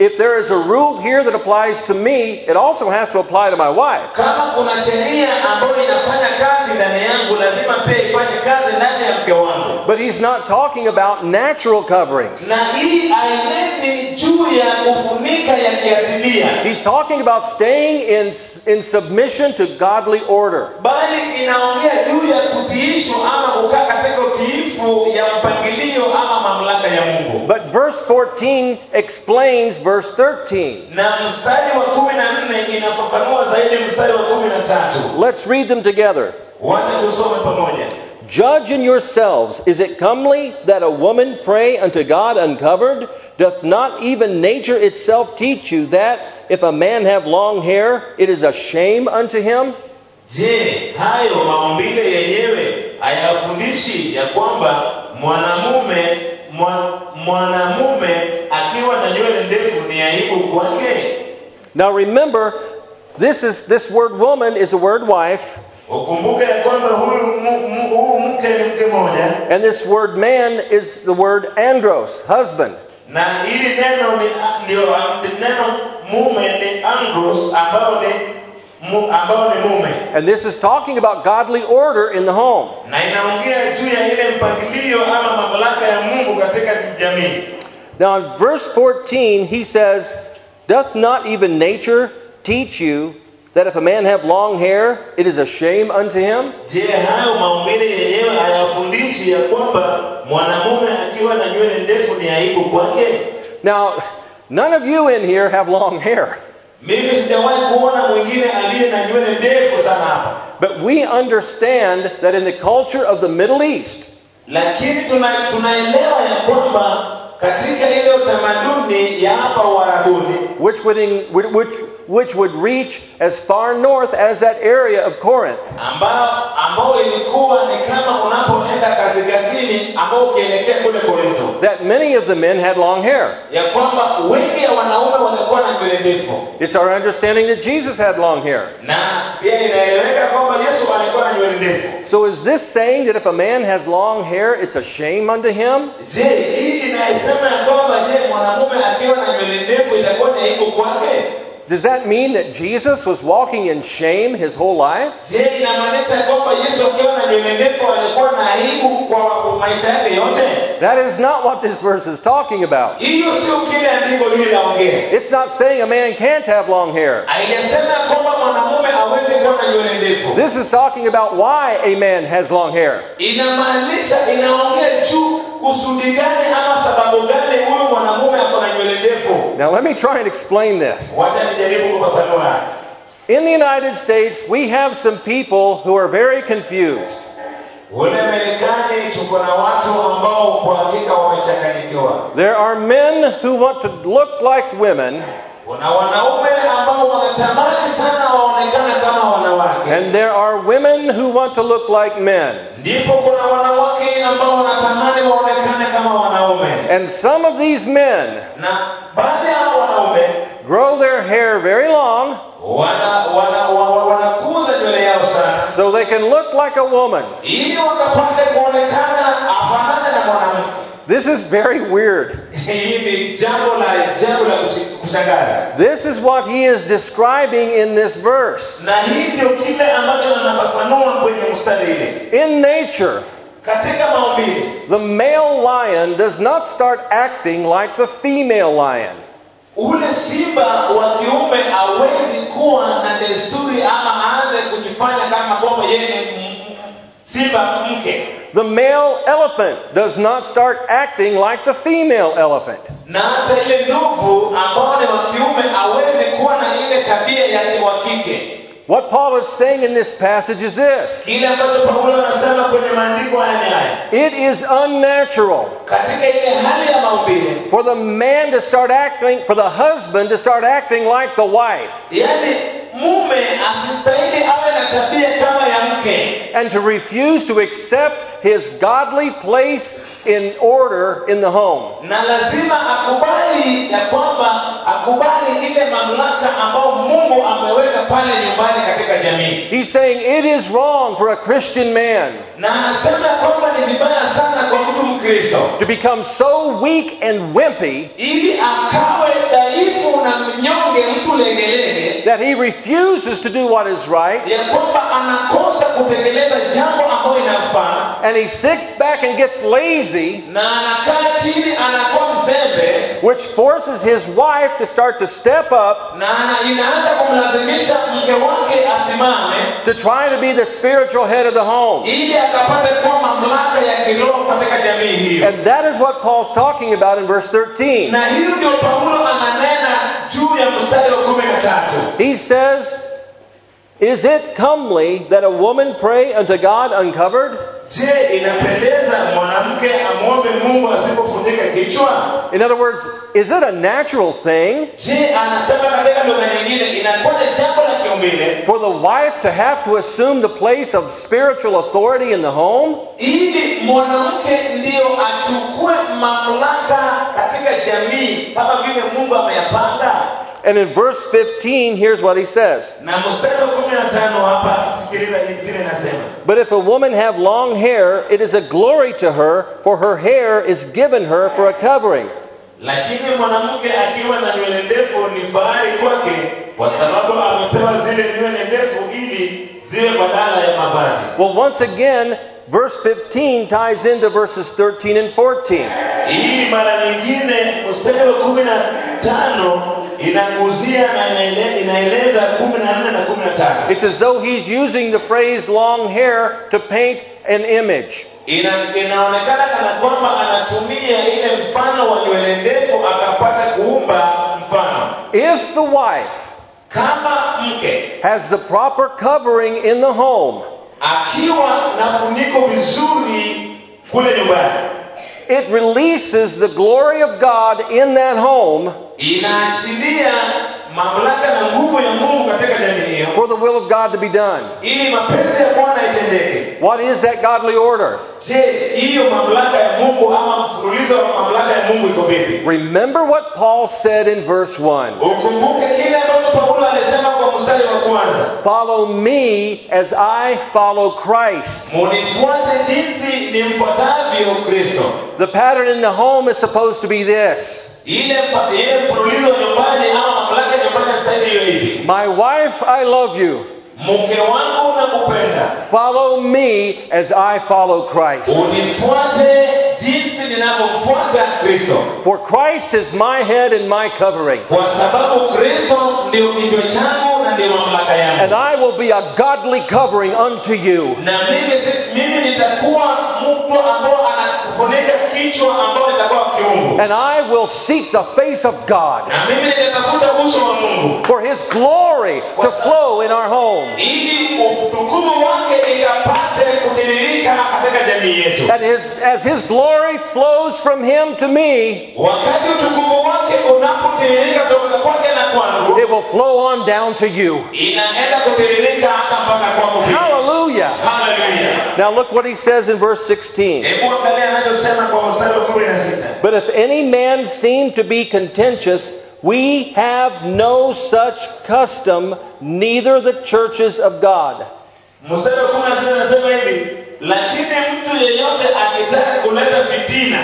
if there is a rule here that applies to me, it also has to apply to my wife.
Kama kuna sheria ambayo inafanya kazi ndani yangu, lazima pia ifanye kazi ndani ya mke wangu.
But he's not talking about natural coverings.
Na hii haineni juu ya kufunika ya kiasilia.
He's talking about staying in submission to godly order.
Bali inaongea juu ya kutiishwa ama kukaa katika utiifu ya mpangilio ama mamlaka ya Mungu.
But verse 14 explains verse 13.
Na mstari wa 14 inafafanua zaidi mstari wa 13.
Let's read them together.
Wacha tusome pamoja.
Judge in yourselves, is it comely that a woman pray unto God uncovered? Doth not even nature itself teach you that if a man have long hair, it is a shame unto him?
Je, hayo maumbile yenyewe hayafundishi ya kwamba mwanamume akiwa na nywele ndefu ni aibu kwake?
Now remember, this word woman is the word wife.
Ukumbuke ya kwamba huyu mke ni mke moja.
And this word man is the word andros, husband.
Na hili neno neno mume ni andros ambao ni mume.
And this is talking about godly order in the home.
Na inaongea juu ya ile mpangilio ama mamlaka ya Mungu katika jamii.
Now in verse 14 he says, doth not even nature teach you that if a man have long hair, it is a shame unto him?
Je, hayo maumbile yenyewe hayafundishi ya kwamba mwanamume akiwa na nywele ndefu ni aibu kwake?
Now, none of you in here have long hair.
Mimi sijawahi kuona mwingine aliye na nywele ndefu sana hapa.
But we understand that in the culture of the Middle East,
lakini tunaelewa ya kwamba katika ile utamaduni ya hapa Uarabuni,
which would reach as far north as that area of Corinth.
ambao ilikuwa ni kama unapoenda kaskazini ambao ukielekea kule Korintho.
That many of the men had long hair.
Ya kwamba wengi wa wanaume walikuwa na nywele ndefu.
It's our understanding that Jesus had long hair.
Na pia inaeleweka kwamba Yesu alikuwa na nywele ndefu.
So is this saying that if a man has long hair, it's a shame unto him?
Je, hii inasema ya kwamba mwanamume akiwa na nywele ndefu itakuwa ni aibu kwake?
Does that mean that Jesus was walking in shame his whole life?
Je, inamaanisha kwamba Yesu akiwa na nywele ndefu alikuwa na aibu kwa maisha yake yote?
That is not what this verse is talking about.
Hiyo sio kile andiko hili laongea.
It's not saying a man can't have long hair.
Haijasema kwamba mwanamume hawezi kuwa na nywele ndefu.
This is talking about why a man has long hair.
Inamaanisha inaongea juu kusudi gani ama sababu gani huyu mwanamume ako na nywele ndefu.
Now let me try and explain this.
Wacha nijaribu kufafanua.
In the United States, we have some people who are very confused. There are men who want to look like women. And there are women who want to look like men. And some of these men grow their hair very long so they can look like a woman. This is very weird. This is what he is describing in this verse. In nature, the male lion does not start acting like the female lion.
Ule simba wa kiume hawezi kuwa na desturi ama aanze kujifanya kama kwamba yeye ni simba mke.
The male elephant does not start acting like the female elephant.
Na hata ile ndovu ambao ni wa kiume hawezi kuwa na ile tabia ya wa kike.
What Paul is saying in this passage is this. It is unnatural for the man to start acting, for the husband to start acting like the wife. And to refuse to accept his godly place in order in the home.
Na lazima akubali ya kwamba akubali ile mamlaka ambayo Mungu ameweka pale nyumbani katika jamii.
He's saying it is wrong for a Christian man
Na anasema kwamba ni vibaya sana kwa mtu Mkristo
to become so weak and wimpy
ili akawe dhaifu na mnyonge, mtu legelege,
that he refuses to do what is right,
ya kwamba anakosa kutekeleza jambo ambalo inafaa,
and he sits back and gets lazy,
na anakaa chini anakuwa mzembe,
which forces his wife to start to step up
na inaanza kumlazimisha mke wake asimame
to try to be the spiritual head of the home.
ili akapate kuwa mamlaka ya kiroho katika jamii hiyo.
And that is what Paul's talking about in verse 13.
Na hiyo ndio Paulo ananena juu ya mstari wa 13.
He says, "Is it comely that a woman pray unto God uncovered?"
Je, inapendeza mwanamke amwombe Mungu asipofunika kichwa?
In other words, is it a natural thing
Je, anasema katika lugha nyingine inakuwa ni jambo la kiumbile
for the wife to have to assume the place of spiritual authority in the home?
ili mwanamke ndio achukue mamlaka katika jamii kama vile Mungu ameyapanga?
And in verse 15, here's what he says.
Na mstari wa 15 hapa, sikiliza vile inasema.
"But if a woman have long hair, it is a glory to her, for her hair is given her for a covering.
Lakini mwanamke akiwa na nywele ndefu ni fahari kwake, kwa sababu amepewa zile nywele ndefu ili ziwe badala ya mavazi."
Well, once again, verse 15 ties into verses 13 and 14.
Hii mara nyingine mstari wa 15 inaguzia na inaeleza 14 na 15.
It's as though he's using the phrase long hair to paint an image.
Inaonekana kana kwamba anatumia ile mfano wa nywele ndefu akapata kuumba mfano.
If the wife
Kama mke
has the proper covering in the home,
akiwa na funiko vizuri kule nyumbani,
it releases the glory of God in that home
inaachilia mamlaka na nguvu ya Mungu katika jamii hiyo,
for the will of God to be done.
ili mapenzi ya Bwana itendeke.
What is that godly order?
Je, hiyo mamlaka ya Mungu ama mfululizo wa mamlaka ya Mungu iko vipi?
Remember what Paul said in verse 1.
Ukumbuke kile ambacho Paulo alisema kwa mstari wa kwanza.
Follow me as I follow Christ.
Munifuate jinsi nimfuatavyo Kristo.
The pattern in the home is supposed to be this.
Ile mfululizo wa nyumbani ama mamlaka ya nyumbani sasa hiyo hivi.
My wife, I love you.
Mke wangu nakupenda.
Follow me as I follow Christ.
Unifuate jinsi ninavyomfuata Kristo.
For Christ is my head and my covering.
Kwa sababu Kristo ndio kichwa changu na ndio mamlaka yangu.
And I will be a godly covering unto you.
Na mimi nitakuwa mtu ambaye anakufunika kichwa ambao nitakuwa kiungu.
And I will seek the face of God.
Na mimi nitatafuta uso wa Mungu.
For His glory to flow in our home.
Ili utukufu wake ikapate kutiririka katika jamii yetu.
And as His glory flows from Him to me,
wakati utukufu wake unapotiririka kutoka kwake na kwangu,
it will flow on down to you.
Inaenda kutiririka hata mpaka kwako.
Hallelujah.
Hallelujah.
Now look what he says in verse 16.
Hebu angalia anachosema kwa mstari wa 16.
But if any man seem to be contentious, we have no such custom, neither the churches of God.
Mstari wa 16 anasema hivi, lakini mtu yeyote akitaka kuleta fitina,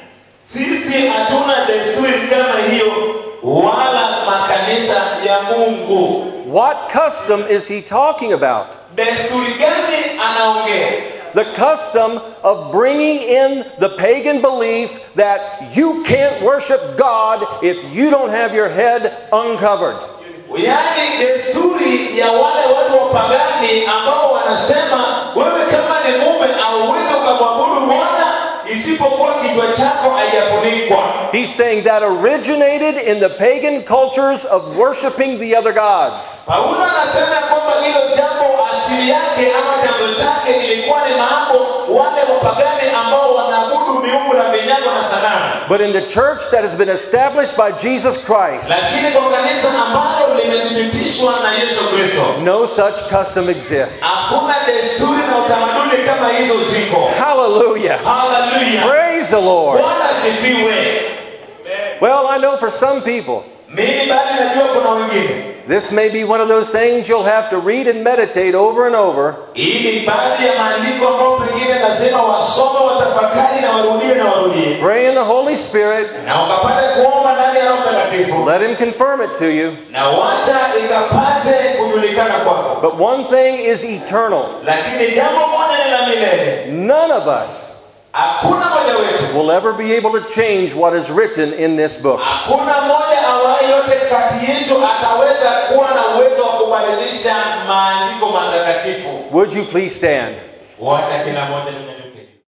sisi hatuna desturi kama hiyo wala makanisa ya Mungu.
What custom is he talking about?
Desturi gani anaongea?
The custom of bringing in the pagan belief that you can't worship God if you don't have your head uncovered.
Yaani desturi ya wale watu wapagani ambao wanasema wewe kama ni mume hauwezi kumwabudu Bwana isipokuwa kichwa chako haijafunikwa.
He's saying that originated in the pagan cultures of worshiping the other gods.
Paulo anasema kwamba hilo jambo asili yake ama chanzo chake ilikuwa ni mambo wale wapagani ambao wanaabudu miungu na vinyago na sanamu.
But in the church that has been established by Jesus Christ,
lakini kwa kanisa ambalo limethibitishwa na Yesu Kristo,
no such custom exists.
Hakuna desturi na utamaduni kama hizo ziko.
Hallelujah.
Hallelujah.
Praise the Lord.
Bwana asifiwe.
Well, I know for some people,
Mimi bali najua kuna wengine.
This may be one of those things you'll have to read and meditate over and over.
Hii ni baadhi ya maandiko ambayo pengine lazima wasome, watafakari na warudie.
Pray in the Holy Spirit.
Na ukapate kuomba ndani ya Roho Mtakatifu.
Let Him confirm it to you.
Na wacha ikapate kujulikana kwako.
But one thing is eternal.
Lakini jambo moja ni la milele.
None of us
Hakuna mmoja wetu
will ever be able to change what is written in this book.
Hakuna mmoja awaye yote kati yetu ataweza kuwa na uwezo wa kubadilisha maandiko matakatifu.
Would you please stand?
Wacha kila mmoja